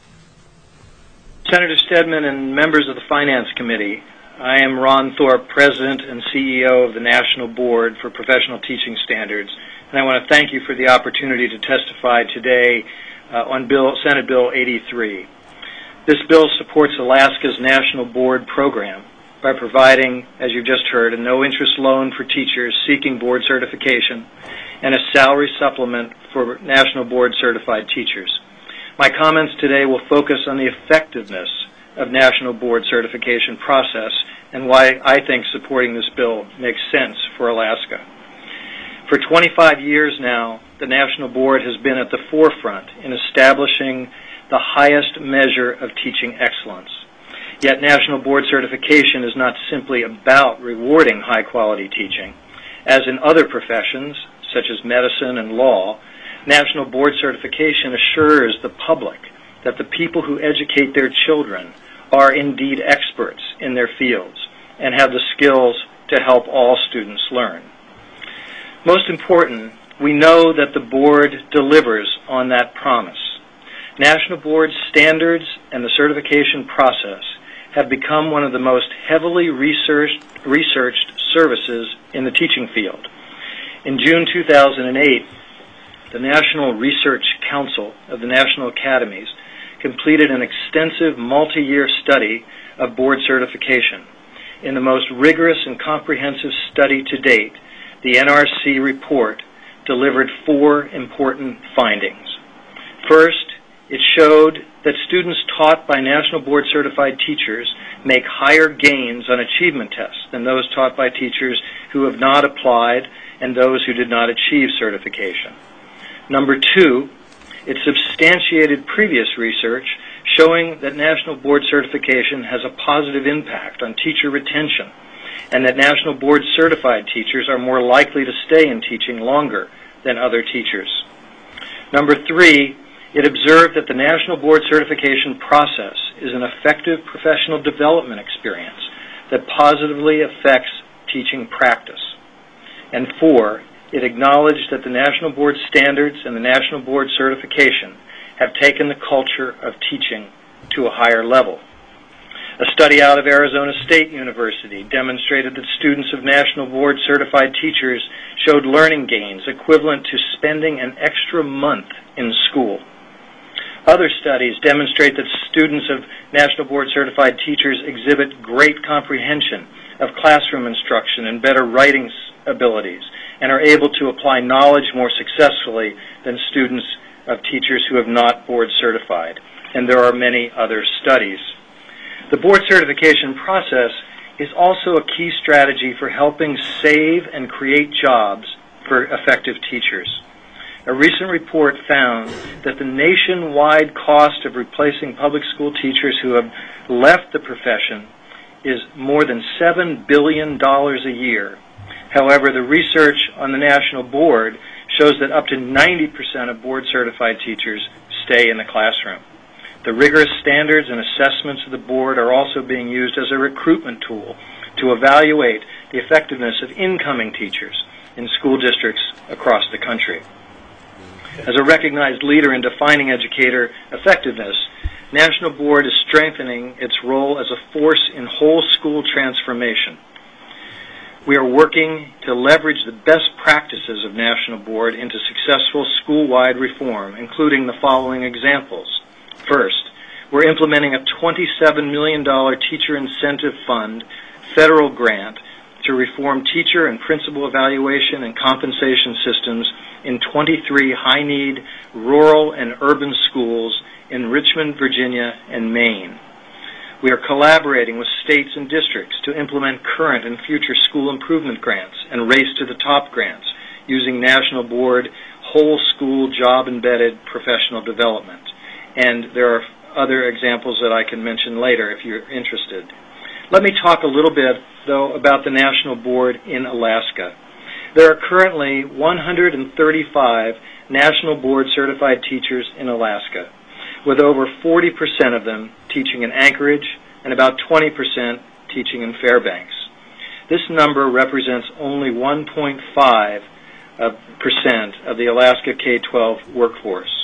Senator Stedman and members of the Finance Committee, I am Ron Thorpe, President and C E O of the National Board for Professional Teaching Standards, and I want to thank you for the opportunity to testify today uh, on Bill, Senate Bill eighty-three. This bill supports Alaska's National Board program by providing, as you've just heard, a no-interest loan for teachers seeking board certification and a salary supplement for National Board certified teachers. My comments today will focus on the effectiveness of National Board certification process and why I think supporting this bill makes sense for Alaska. For twenty-five years now, the National Board has been at the forefront in establishing the highest measure of teaching excellence. Yet National Board certification is not simply about rewarding high-quality teaching. As in other professions, such as medicine and law, National Board certification assures the public that the people who educate their children are indeed experts in their fields and have the skills to help all students learn. Most important, we know that the board delivers on that promise. National Board standards and the certification process have become one of the most heavily researched, researched services in the teaching field. In June two thousand eight, the National Research Council of the National Academies completed an extensive multi-year study of board certification. In the most rigorous and comprehensive study to date, the N R C report delivered four important findings. First, it showed that students taught by National Board certified teachers make higher gains on achievement tests than those taught by teachers who have not applied and those who did not achieve certification. Number two, it substantiated previous research showing that National Board certification has a positive impact on teacher retention and that National Board certified teachers are more likely to stay in teaching longer than other teachers. Number three, it observed that the National Board certification process is an effective professional development experience that positively affects teaching practice. And four, it acknowledged that the National Board standards and the National Board certification have taken the culture of teaching to a higher level. A study out of Arizona State University demonstrated that students of National Board certified teachers showed learning gains equivalent to spending an extra month in school. Other studies demonstrate that students of National Board certified teachers exhibit great comprehension of classroom instruction and better writing abilities and are able to apply knowledge more successfully than students of teachers who have not board certified. And there are many other studies. The board certification process is also a key strategy for helping save and create jobs for effective teachers. A recent report found that the nationwide cost of replacing public school teachers who have left the profession is more than seven billion dollars a year. However, the research on the National Board shows that up to ninety percent of board-certified teachers stay in the classroom. The rigorous standards and assessments of the board are also being used as a recruitment tool to evaluate the effectiveness of incoming teachers in school districts across the country. As a recognized leader in defining educator effectiveness, National Board is strengthening its role as a force in whole school transformation. We are working to leverage the best practices of National Board into successful school-wide reform, including the following examples. First, we're implementing a twenty-seven million dollars teacher incentive fund federal grant to reform teacher and principal evaluation and compensation systems in twenty-three high-need rural and urban schools in Richmond, Virginia, and Maine. We are collaborating with states and districts to implement current and future school improvement grants and Race to the Top grants using National Board whole school job-embedded professional development. And there are other examples that I can mention later if you're interested. Let me talk a little bit, though, about the National Board in Alaska. There are currently one hundred thirty-five National Board certified teachers in Alaska, with over forty percent of them teaching in Anchorage and about twenty percent teaching in Fairbanks. This number represents only one point five percent of the Alaska K twelve workforce.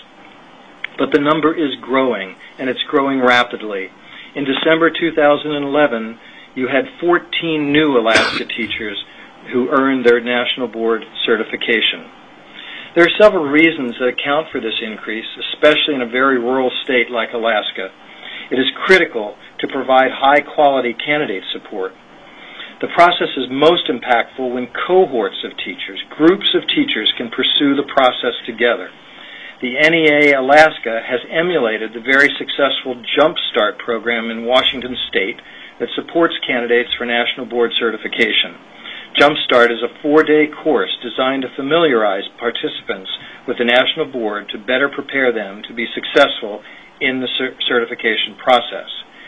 But the number is growing, and it's growing rapidly. In December two thousand eleven, you had fourteen new Alaska teachers who earned their National Board certification. There are several reasons that account for this increase, especially in a very rural state like Alaska. It is critical to provide high-quality candidate support. The process is most impactful when cohorts of teachers, groups of teachers, can pursue the process together. The N E A Alaska has emulated the very successful Jump Start program in Washington State that supports candidates for National Board certification. Jump Start is a four-day course designed to familiarize participants with the National Board to better prepare them to be successful in the cer- certification process.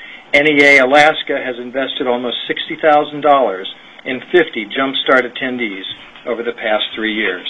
N E A Alaska has invested almost sixty thousand dollars in fifty Jump Start attendees over the past three years.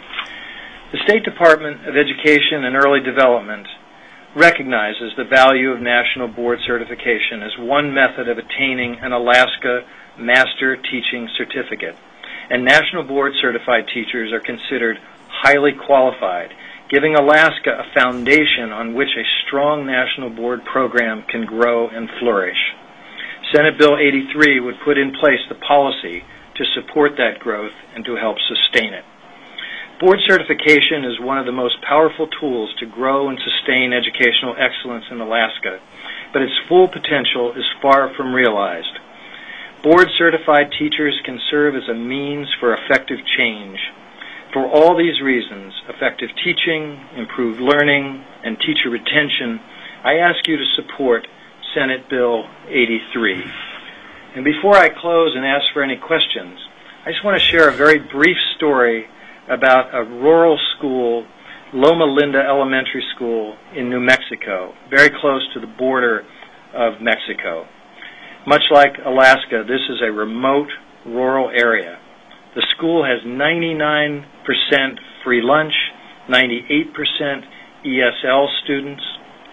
The State Department of Education and Early Development recognizes the value of National Board certification as one method of attaining an Alaska Master Teaching Certificate, and National Board certified teachers are considered highly qualified, giving Alaska a foundation on which a strong National Board program can grow and flourish. Senate Bill eighty-three would put in place the policy to support that growth and to help sustain it. Board certification is one of the most powerful tools to grow and sustain educational excellence in Alaska, but its full potential is far from realized. Board-certified teachers can serve as a means for effective change. For all these reasons, effective teaching, improved learning, and teacher retention, I ask you to support Senate Bill eighty-three. And before I close and ask for any questions, I just want to share a very brief story about a rural school, Loma Linda Elementary School in New Mexico, very close to the border of Mexico. Much like Alaska, this is a remote, rural area. The school has ninety-nine percent free lunch, ninety-eight percent E S L students,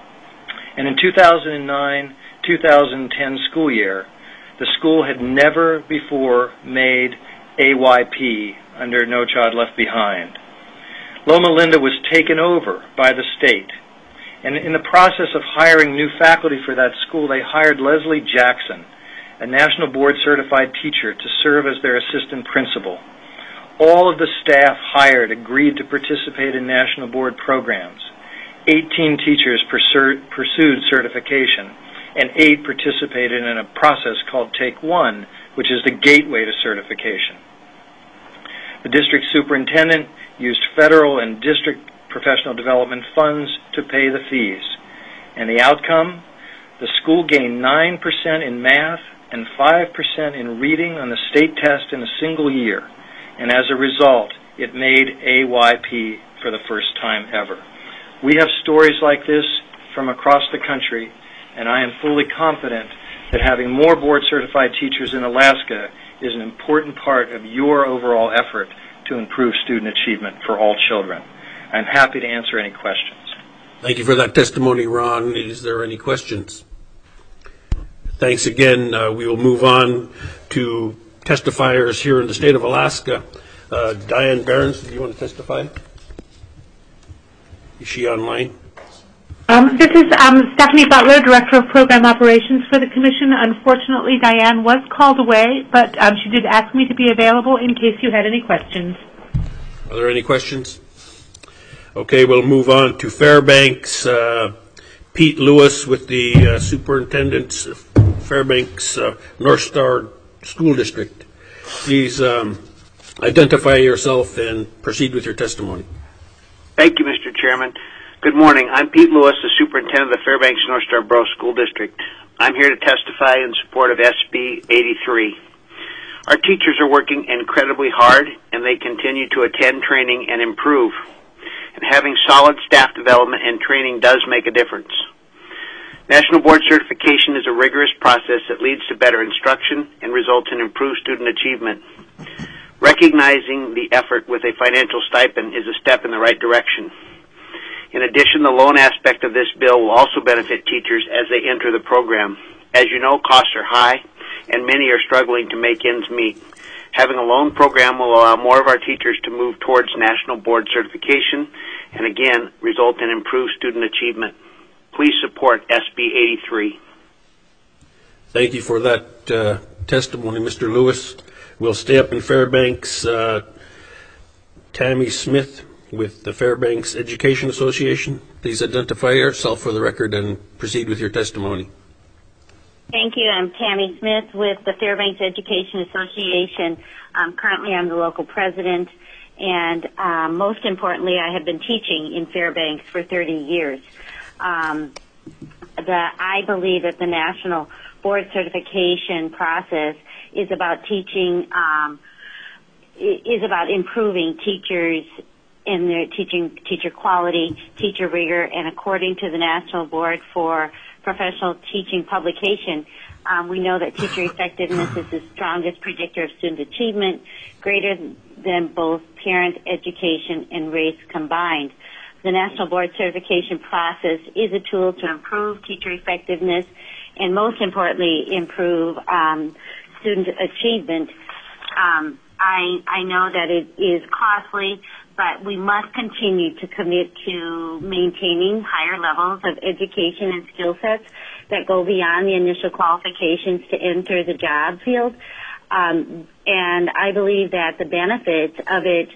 and in two thousand nine two thousand ten school year, the school had never before made A Y P under No Child Left Behind. Loma Linda was taken over by the state, and in the process of hiring new faculty for that school, they hired Leslie Jackson, a National Board certified teacher, to serve as their assistant principal. All of the staff hired agreed to participate in National Board programs. eighteen teachers pursued certification, and eight participated in a process called Take One, which is the gateway to certification. The district superintendent used federal and district professional development funds to pay the fees. And the outcome? The school gained nine percent in math and five percent in reading on the state test in a single year. And as a result, it made A Y P for the first time ever. We have stories like this from across the country, and I am fully confident that having more board-certified teachers in Alaska is an important part of your overall effort to improve student achievement for all children. I'm happy to answer any questions. Thank you for that testimony, Ron. Is there any questions? Thanks again. Uh, we will move on to testifiers here in the state of Alaska. Uh, Diane Behrens, do you want to testify? Is she online? Um, this is um, Stephanie Butler, Director of Program Operations for the Commission. Unfortunately, Diane was called away, but um, she did ask me to be available in case you had any questions. Are there any questions? Okay, we'll move on to Fairbanks. Uh, Pete Lewis with the uh, Superintendent's Fairbanks uh, North Star School District. Please um, identify yourself and proceed with your testimony. Thank you, Mister Chairman. Good morning. I'm Pete Lewis, the Superintendent of the Fairbanks North Star Borough School District. I'm here to testify in support of S B eighty-three. Our teachers are working incredibly hard, and they continue to attend training and improve. And having solid staff development and training does make a difference. National Board Certification is a rigorous process that leads to better instruction and results in improved student achievement. Recognizing the effort with a financial stipend is a step in the right direction. In addition, the loan aspect of this bill will also benefit teachers as they enter the program. As you know, costs are high, and many are struggling to make ends meet. Having a loan program will allow more of our teachers to move towards National Board Certification and, again, result in improved student achievement. Please support S B eighty-three. Thank you for that uh, testimony, Mister Lewis. We'll stay up in Fairbanks. Uh, Tammy Smith with the Fairbanks Education Association. Please identify yourself for the record and proceed with your testimony. Thank you. I'm Tammy Smith with the Fairbanks Education Association. Um, currently, I'm the local president, and um, most importantly, I have been teaching in Fairbanks for thirty years. Um, the, I believe that the National Board Certification process is about teaching, um, is about improving teachers in their teaching, teacher quality, teacher rigor, and according to the National Board for Professional Teaching publication, um, we know that teacher effectiveness is the strongest predictor of student achievement, greater than both parent education and race combined. The National Board Certification process is a tool to improve teacher effectiveness and, most importantly, improve um, student achievement. Um, I, I know that it is costly, but we must continue to commit to maintaining higher levels of education and skill sets that go beyond the initial qualifications to enter the job field. Um, and I believe that the benefits of it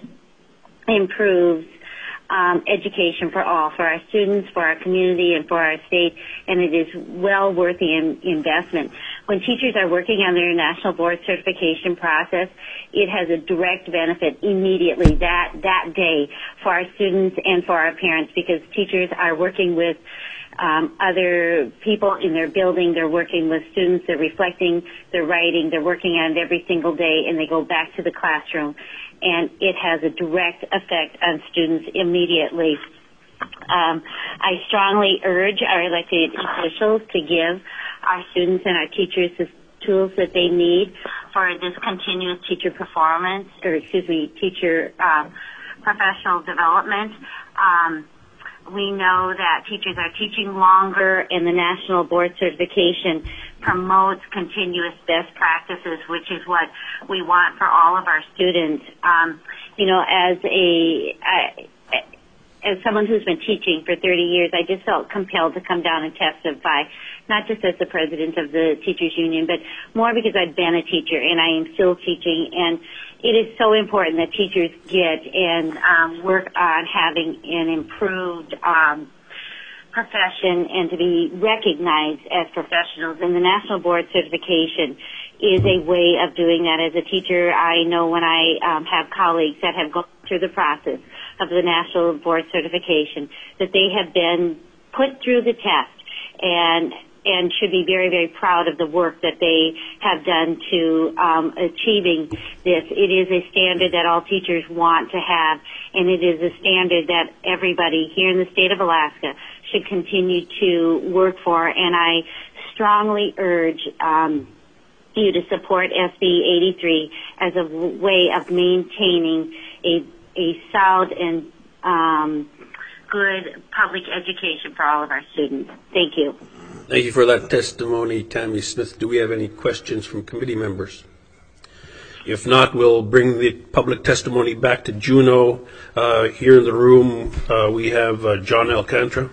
improves um, education for all, for our students, for our community, and for our state, and it is well worth the in- investment. When teachers are working on their National Board Certification process, it has a direct benefit immediately that, that day for our students and for our parents, because teachers are working with um, other people in their building. They're working with students. They're reflecting, they're writing, they're working on it every single day, and they go back to the classroom. And it has a direct effect on students immediately. Um, I strongly urge our elected officials to give our students and our teachers the tools that they need for this continuous teacher performance, or excuse me, teacher um, professional development. Um, we know that teachers are teaching longer, and the National Board Certification promotes continuous best practices, which is what we want for all of our students. Um, you know, as a I, as someone who's been teaching for thirty years, I just felt compelled to come down and testify, not just as the president of the Teachers Union, but more because I've been a teacher and I am still teaching. And it is so important that teachers get and um, work on having an improved um, profession and to be recognized as professionals. And the National Board Certification is a way of doing that. As a teacher, I know when I um, have colleagues that have gone through the process of the National Board Certification, that they have been put through the test and and should be very, very proud of the work that they have done to um, achieving this. It is a standard that all teachers want to have, and it is a standard that everybody here in the state of Alaska should continue to work for, and I strongly urge um, you to support S B eighty-three as a w- way of maintaining a, a sound and um, good public education for all of our students. Thank you. Thank you for that testimony, Tammy Smith. Do we have any questions from committee members? If not, we'll bring the public testimony back to Juneau. Uh, here in the room, uh, we have uh, John Alcantara.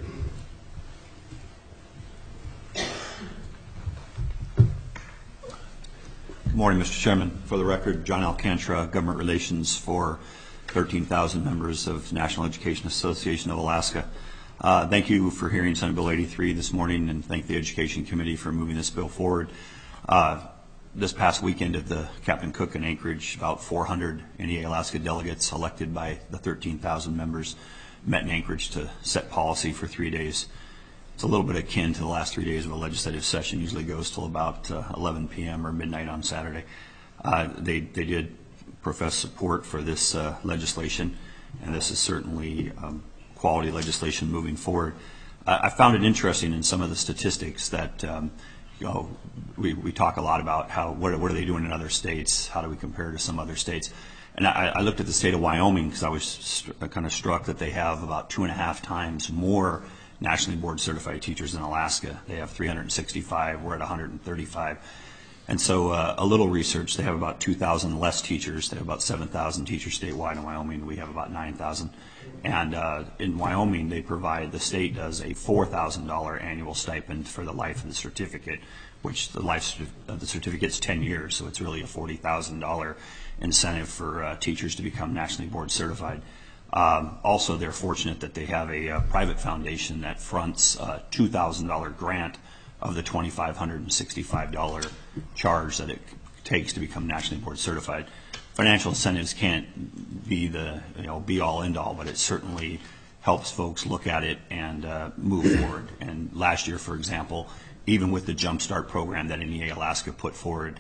Good morning, Mister Chairman. For the record, John Alcantara, Government Relations for thirteen thousand members of National Education Association of Alaska. Uh, thank you for hearing Senate Bill eighty-three this morning, and thank the Education Committee for moving this bill forward. Uh, this past weekend at the Captain Cook in Anchorage, about four hundred N E A Alaska delegates elected by the thirteen thousand members met in Anchorage to set policy for three days. It's a little bit akin to the last three days of a legislative session. Usually goes till about uh, eleven p.m. or midnight on Saturday. Uh, they, they did profess support for this uh, legislation, and this is certainly um, quality legislation moving forward. Uh, I found it interesting in some of the statistics that um, you know we, we talk a lot about how what, what are they doing in other states? How do we compare to some other states? And I, I looked at the state of Wyoming because I was st- kind of struck that they have about two and a half times more nationally board certified teachers in Alaska. They have three hundred sixty-five, we're at one hundred thirty-five. And so uh, a little research, they have about two thousand less teachers. They have about seven thousand teachers statewide. In Wyoming, we have about nine thousand. And uh, in Wyoming, they provide, the state does a four thousand dollars annual stipend for the life of the certificate, which the life of the certificate's ten years, so it's really a forty thousand dollars incentive for uh, teachers to become nationally board certified. Um, also, they're fortunate that they have a, a private foundation that fronts a two thousand dollars grant of the two thousand five hundred sixty-five dollars charge that it takes to become nationally board certified. Financial incentives can't be the you know be all end all, but it certainly helps folks look at it and uh, move forward. And last year, for example, even with the Jumpstart program that N E A Alaska put forward,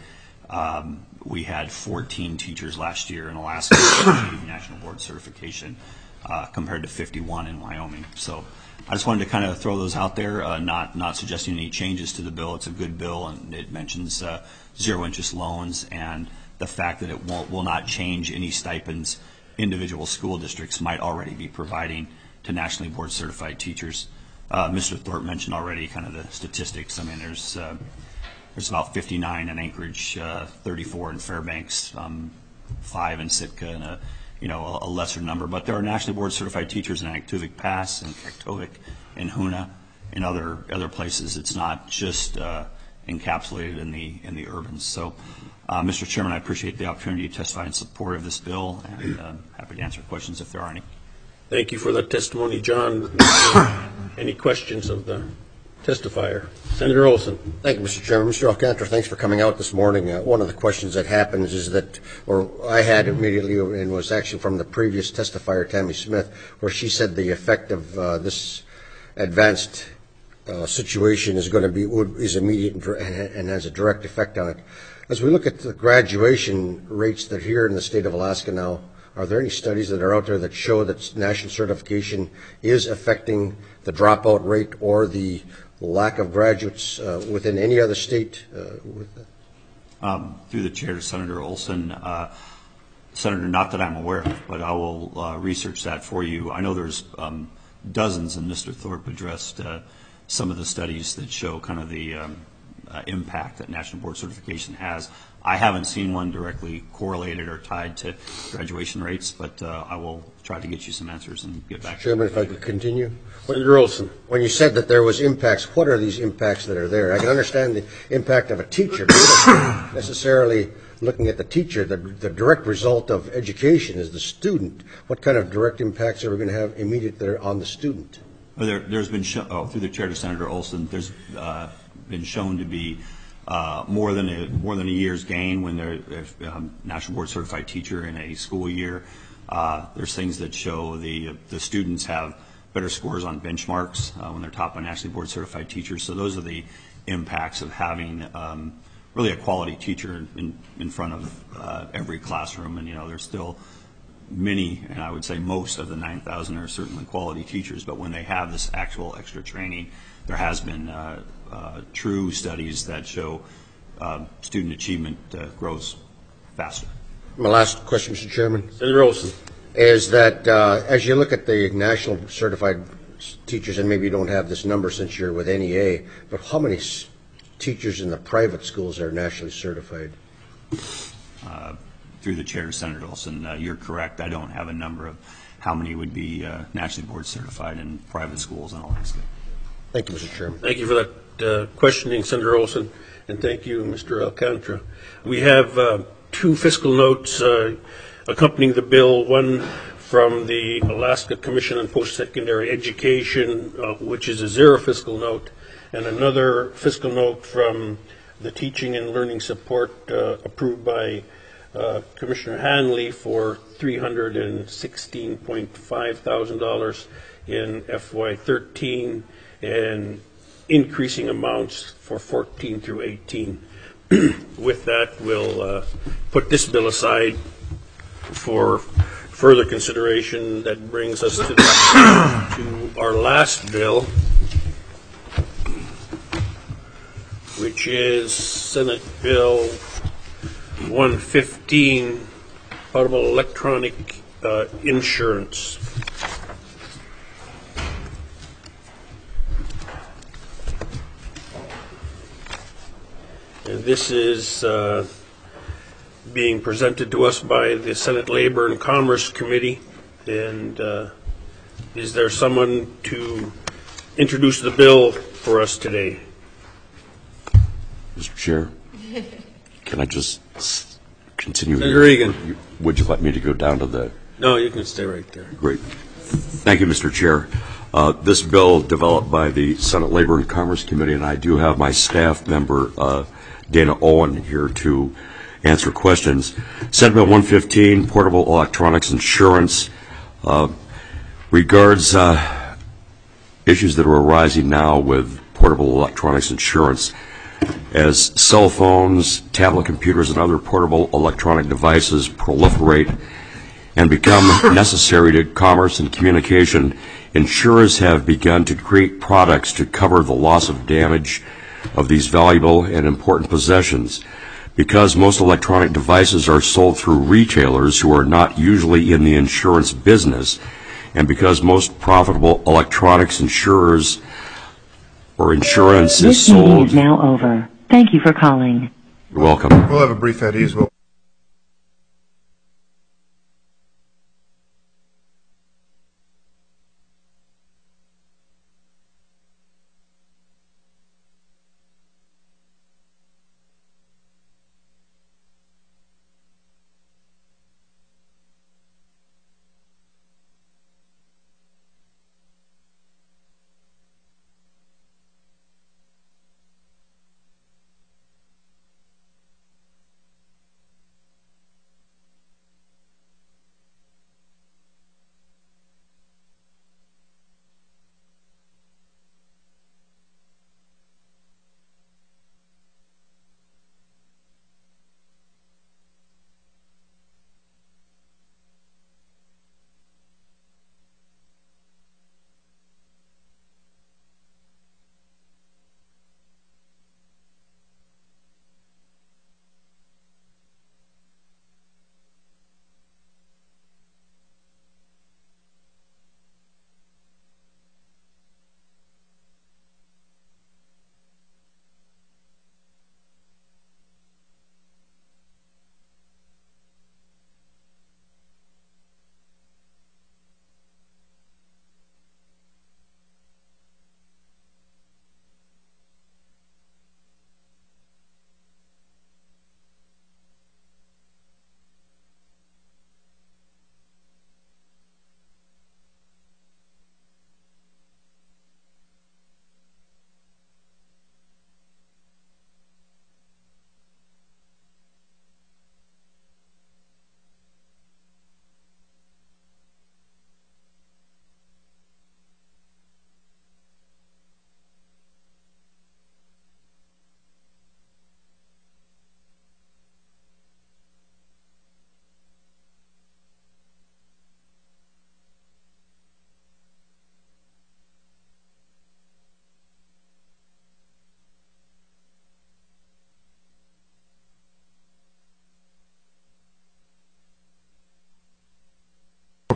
Um, we had fourteen teachers last year in Alaska achieving national board certification uh, compared to fifty-one in Wyoming. So I just wanted to kind of throw those out there, uh, not not suggesting any changes to the bill. It's a good bill, and it mentions uh, zero interest loans and the fact that it won't, will not change any stipends individual school districts might already be providing to nationally board certified teachers. Uh, Mister Thorpe mentioned already kind of the statistics. I mean, there's uh, There's about fifty-nine in Anchorage, uh, thirty-four in Fairbanks, um, five in Sitka, and a you know a, a lesser number. But there are nationally board certified teachers in Aktovik Pass and Kaktovik and Hoonah and other other places. It's not just uh, encapsulated in the in the urbans. So, uh, Mister Chairman, I appreciate the opportunity to testify in support of this bill, and uh, happy to answer questions if there are any. Thank you for that testimony, John. Any questions of the testifier? Senator Olson. Thank you, Mister Chairman. Mister Alcantara, thanks for coming out this morning. Uh, one of the questions that happens is that, or I had immediately, and was actually from the previous testifier, Tammy Smith, where she said the effect of uh, this advanced uh, situation is going to be is immediate and, and has a direct effect on it. As we look at the graduation rates that are here in the state of Alaska now, are there any studies that are out there that show that national certification is affecting the dropout rate or the lack of graduates uh, within any other state? Uh, with um, through the chair to Senator Olson, uh, Senator, not that I'm aware of, but I will uh, research that for you. I know there's um, dozens, and Mister Thorpe addressed uh, some of the studies that show kind of the um, uh, impact that national board certification has. I haven't seen one directly correlated or tied to graduation rates, but uh, I will try to get you some answers and get back to you. Chairman, if I could continue. Senator Olson. When you said that there was impacts, what are these impacts that are there? I can understand the impact of a teacher, but not necessarily looking at the teacher. The, the direct result of education is the student. What kind of direct impacts are we going to have immediate that are on the student? Well, there, there's been, show, oh, through the chair to Senator Olson, there's uh, been shown to be Uh, more than a more than a year's gain when they're a um, national board certified teacher in a school year. Uh, there's things that show the the students have better scores on benchmarks uh, when they're taught by nationally board certified teachers. So those are the impacts of having um, really a quality teacher in in front of uh, every classroom. And you know, there's still many, and I would say most of the nine thousand are certainly quality teachers. But when they have this actual extra training, there has been uh, uh, true studies that show uh, student achievement uh, grows faster. My last question, Mister Chairman. Senator Olson. is that uh, as you look at the national certified teachers, and maybe you don't have this number since you're with N E A, but how many s- teachers in the private schools are nationally certified? Uh, through the chair, Senator Olson, uh, you're correct. I don't have a number of how many would be uh, nationally board certified in private schools in Alaska. Thank you, Mister Chairman. Thank you for that uh, questioning, Senator Olson, and thank you, Mister Alcantara. We have uh, two fiscal notes uh, accompanying the bill, one from the Alaska Commission on Post-Secondary Education, uh, which is a zero fiscal note, and another fiscal note from the Teaching and Learning Support uh, approved by uh, Commissioner Hanley for three hundred sixteen point five thousand dollars in F Y thirteen and increasing amounts for fourteen through eighteen. With that, we'll uh, put this bill aside for further consideration. That brings us to, to our last bill, which is Senate Bill one fifteen, Portable Electronic uh, Insurance. And this is uh, being presented to us by the Senate Labor and Commerce Committee. And uh, is there someone to introduce the bill for us today? Mister Chair, can I just s- continue? Senator here? Regan. You- Would you like me to go down to the? No, you can stay right there. Great. Thank you, Mister Chair. Uh, this bill developed by the Senate Labor and Commerce Committee, and I do have my staff member, uh, Dana Owen, here to answer questions. Senate Bill one fifteen, Portable Electronics Insurance, uh, regards uh, issues that are arising now with portable electronics insurance. As cell phones, tablet computers, and other portable electronic devices proliferate and become necessary to commerce and communication, insurers have begun to create products to cover the loss of damage of these valuable and important possessions. Because most electronic devices are sold through retailers who are not usually in the insurance business, and because most profitable electronics insurers or insurance is sold. This meeting is now over. Thank you for calling. You're welcome. We'll have a brief at ease. We'll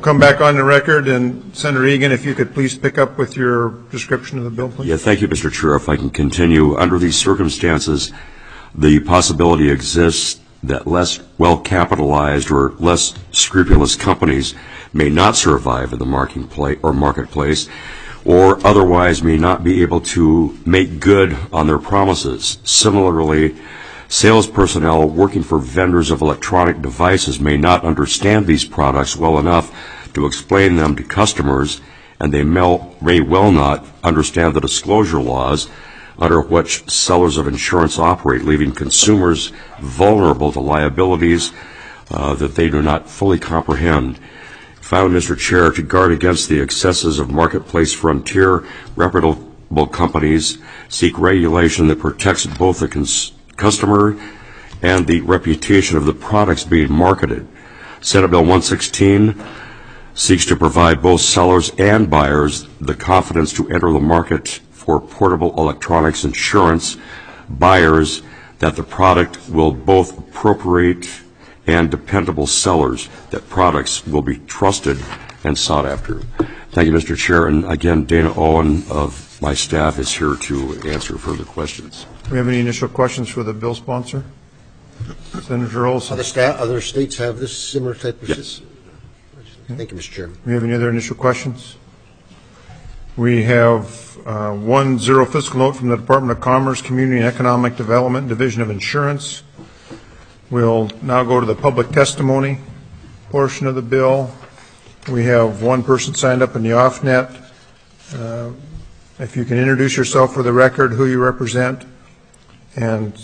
come back on the record, and Senator Egan, if you could please pick up with your description of the bill, please. Yeah, thank you, Mister Chair. If I can continue, under these circumstances, the possibility exists that less well-capitalized or less scrupulous companies may not survive in the marketplace or marketplace, or otherwise may not be able to make good on their promises. Similarly, sales personnel working for vendors of electronic devices may not understand these products well enough to explain them to customers, and they may well not understand the disclosure laws under which sellers of insurance operate, leaving consumers vulnerable to liabilities uh, that they do not fully comprehend. Found, Mister Chair, to guard against the excesses of marketplace frontier, reputable companies seek regulation that protects both the cons- customer and the reputation of the products being marketed. Senate Bill one sixteen seeks to provide both sellers and buyers the confidence to enter the market for portable electronics insurance, buyers that the product will both appropriate, and dependable sellers that products will be trusted and sought after. Thank you, Mister Chair. And again, Dana Owen of my staff is here to answer further questions. Do we have any initial questions for the bill sponsor? Senator Olson. Other, sta- other states have this similar type of... Yes. Thank you, Mister Chairman. Do we have any other initial questions? We have uh, one zero fiscal note from the Department of Commerce, Community and Economic Development, Division of Insurance. We'll now go to the public testimony portion of the bill. We have one person signed up in the off-net. Uh, if you can introduce yourself for the record, who you represent, and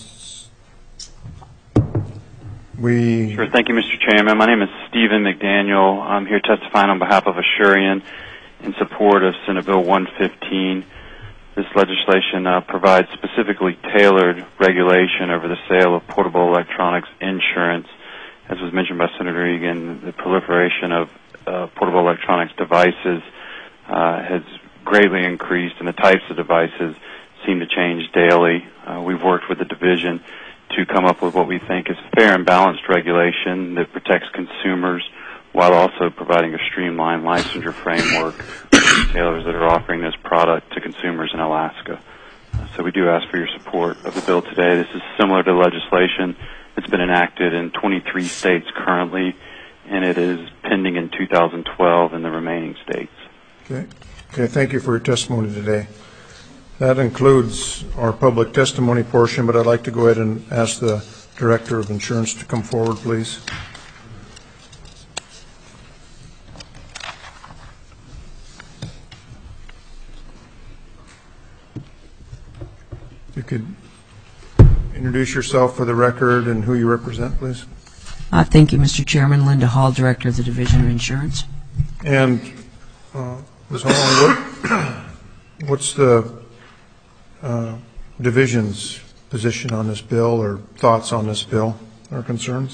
we... Sure. Thank you, Mister Chairman. My name is Stephen McDaniel. I'm here testifying on behalf of Assurian in support of Senate Bill one fifteen. This legislation uh, provides specifically tailored regulation over the sale of portable electronics insurance. As was mentioned by Senator Egan, the proliferation of uh, portable electronics devices uh, has greatly increased, and the types of devices seem to change daily. Uh, we've worked with the division to come up with what we think is fair and balanced regulation that protects consumers while also providing a streamlined licensure framework for retailers that are offering this product to consumers in Alaska. Uh, so we do ask for your support of the bill today. This is similar to legislation that's been enacted in twenty-three states currently, and it is pending in two thousand twelve in the remaining states. Okay. Okay, thank you for your testimony today. That includes our public testimony portion, but I'd like to go ahead and ask the Director of Insurance to come forward, please. If you could introduce yourself for the record and who you represent, please. Uh, thank you, Mister Chairman. Linda Hall, Director of the Division of Insurance. And uh, Miz Hall, what, what's the uh, division's position on this bill, or thoughts on this bill, or concerns?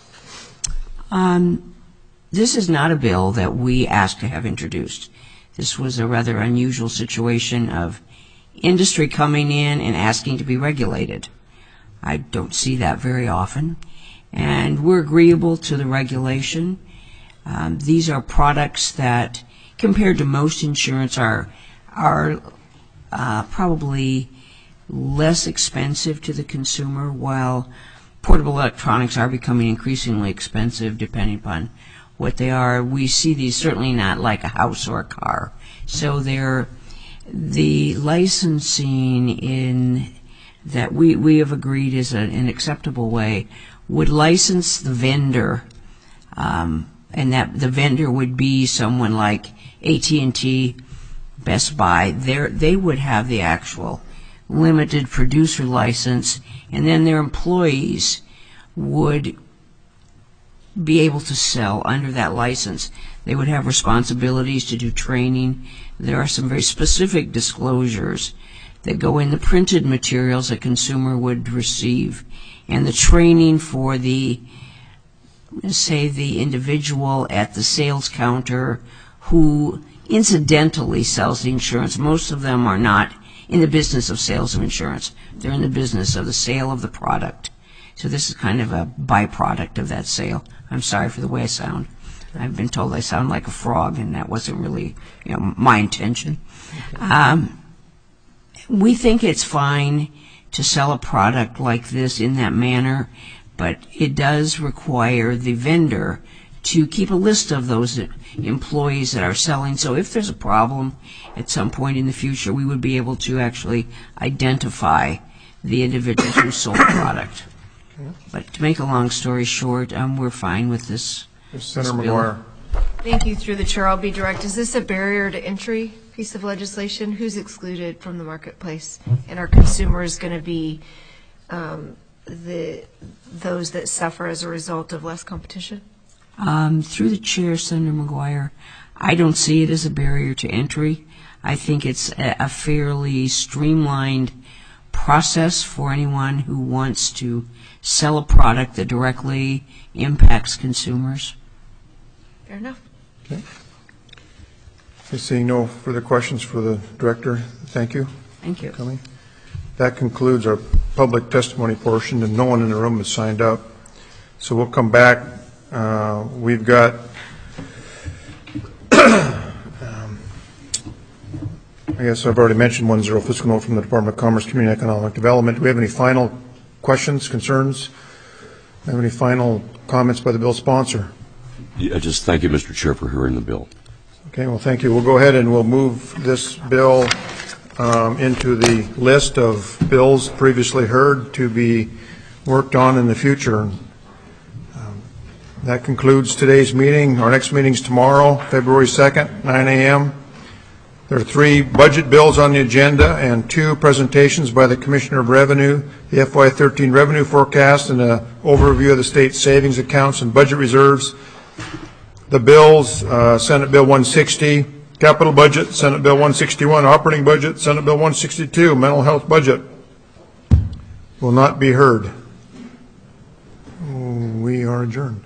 Um, this is not a bill that we asked to have introduced. This was a rather unusual situation of industry coming in and asking to be regulated. I don't see that very often, and we're agreeable to the regulation. Um, these are products that, compared to most insurance, are are uh, probably less expensive to the consumer, while portable electronics are becoming increasingly expensive depending upon what they are. We see these certainly not like a house or a car. So they're the licensing in that we, we have agreed is a, an acceptable way would license the vendor, um, and that the vendor would be someone like A T and T, Best Buy. They're, they would have the actual limited producer license, and then their employees would be able to sell under that license. They would have responsibilities to do training. There are some very specific disclosures that go in the printed materials a consumer would receive, and the training for the, say, the individual at the sales counter who incidentally sells the insurance. Most of them are not in the business of sales of insurance. They're in the business of the sale of the product. So this is kind of a byproduct of that sale. I'm sorry for the way I sound. I've been told I sound like a frog, and that wasn't really, you know, my intention. Um, we think it's fine to sell a product like this in that manner, but it does require the vendor to keep a list of those employees that are selling. So if there's a problem at some point in the future, we would be able to actually identify the individuals who sold the product. But to make a long story short, um, we're fine with this. Senator McGuire. Thank you. Through the chair, I'll be direct. Is this a barrier to entry piece of legislation? Who's excluded from the marketplace? And are consumers going to be um, the those that suffer as a result of less competition? Um, through the chair, Senator McGuire, I don't see it as a barrier to entry. I think it's a, a fairly streamlined process for anyone who wants to sell a product that directly impacts consumers. Fair enough. Okay. Seeing no further questions for the director, thank you. Thank you. For coming. That concludes our public testimony portion, and no one in the room has signed up. So we'll come back. Uh, we've got um, I guess I've already mentioned one zero fiscal note from the Department of Commerce, Community and Economic Development. Do we have any final questions, concerns? Do we have any final comments by the bill sponsor? Yeah, just thank you, Mister Chair, for hearing the bill. Okay, well, thank you. We'll go ahead and we'll move this bill um, into the list of bills previously heard to be worked on in the future. Um, that concludes today's meeting. Our next meeting is tomorrow, February second, nine a m There are three budget bills on the agenda and two presentations by the Commissioner of Revenue, the F Y thirteen revenue forecast and an overview of the state savings accounts and budget reserves. The bills, uh, Senate Bill one sixty, capital budget, Senate Bill one sixty-one, operating budget, Senate Bill one sixty-two, mental health budget, will not be heard. We are adjourned.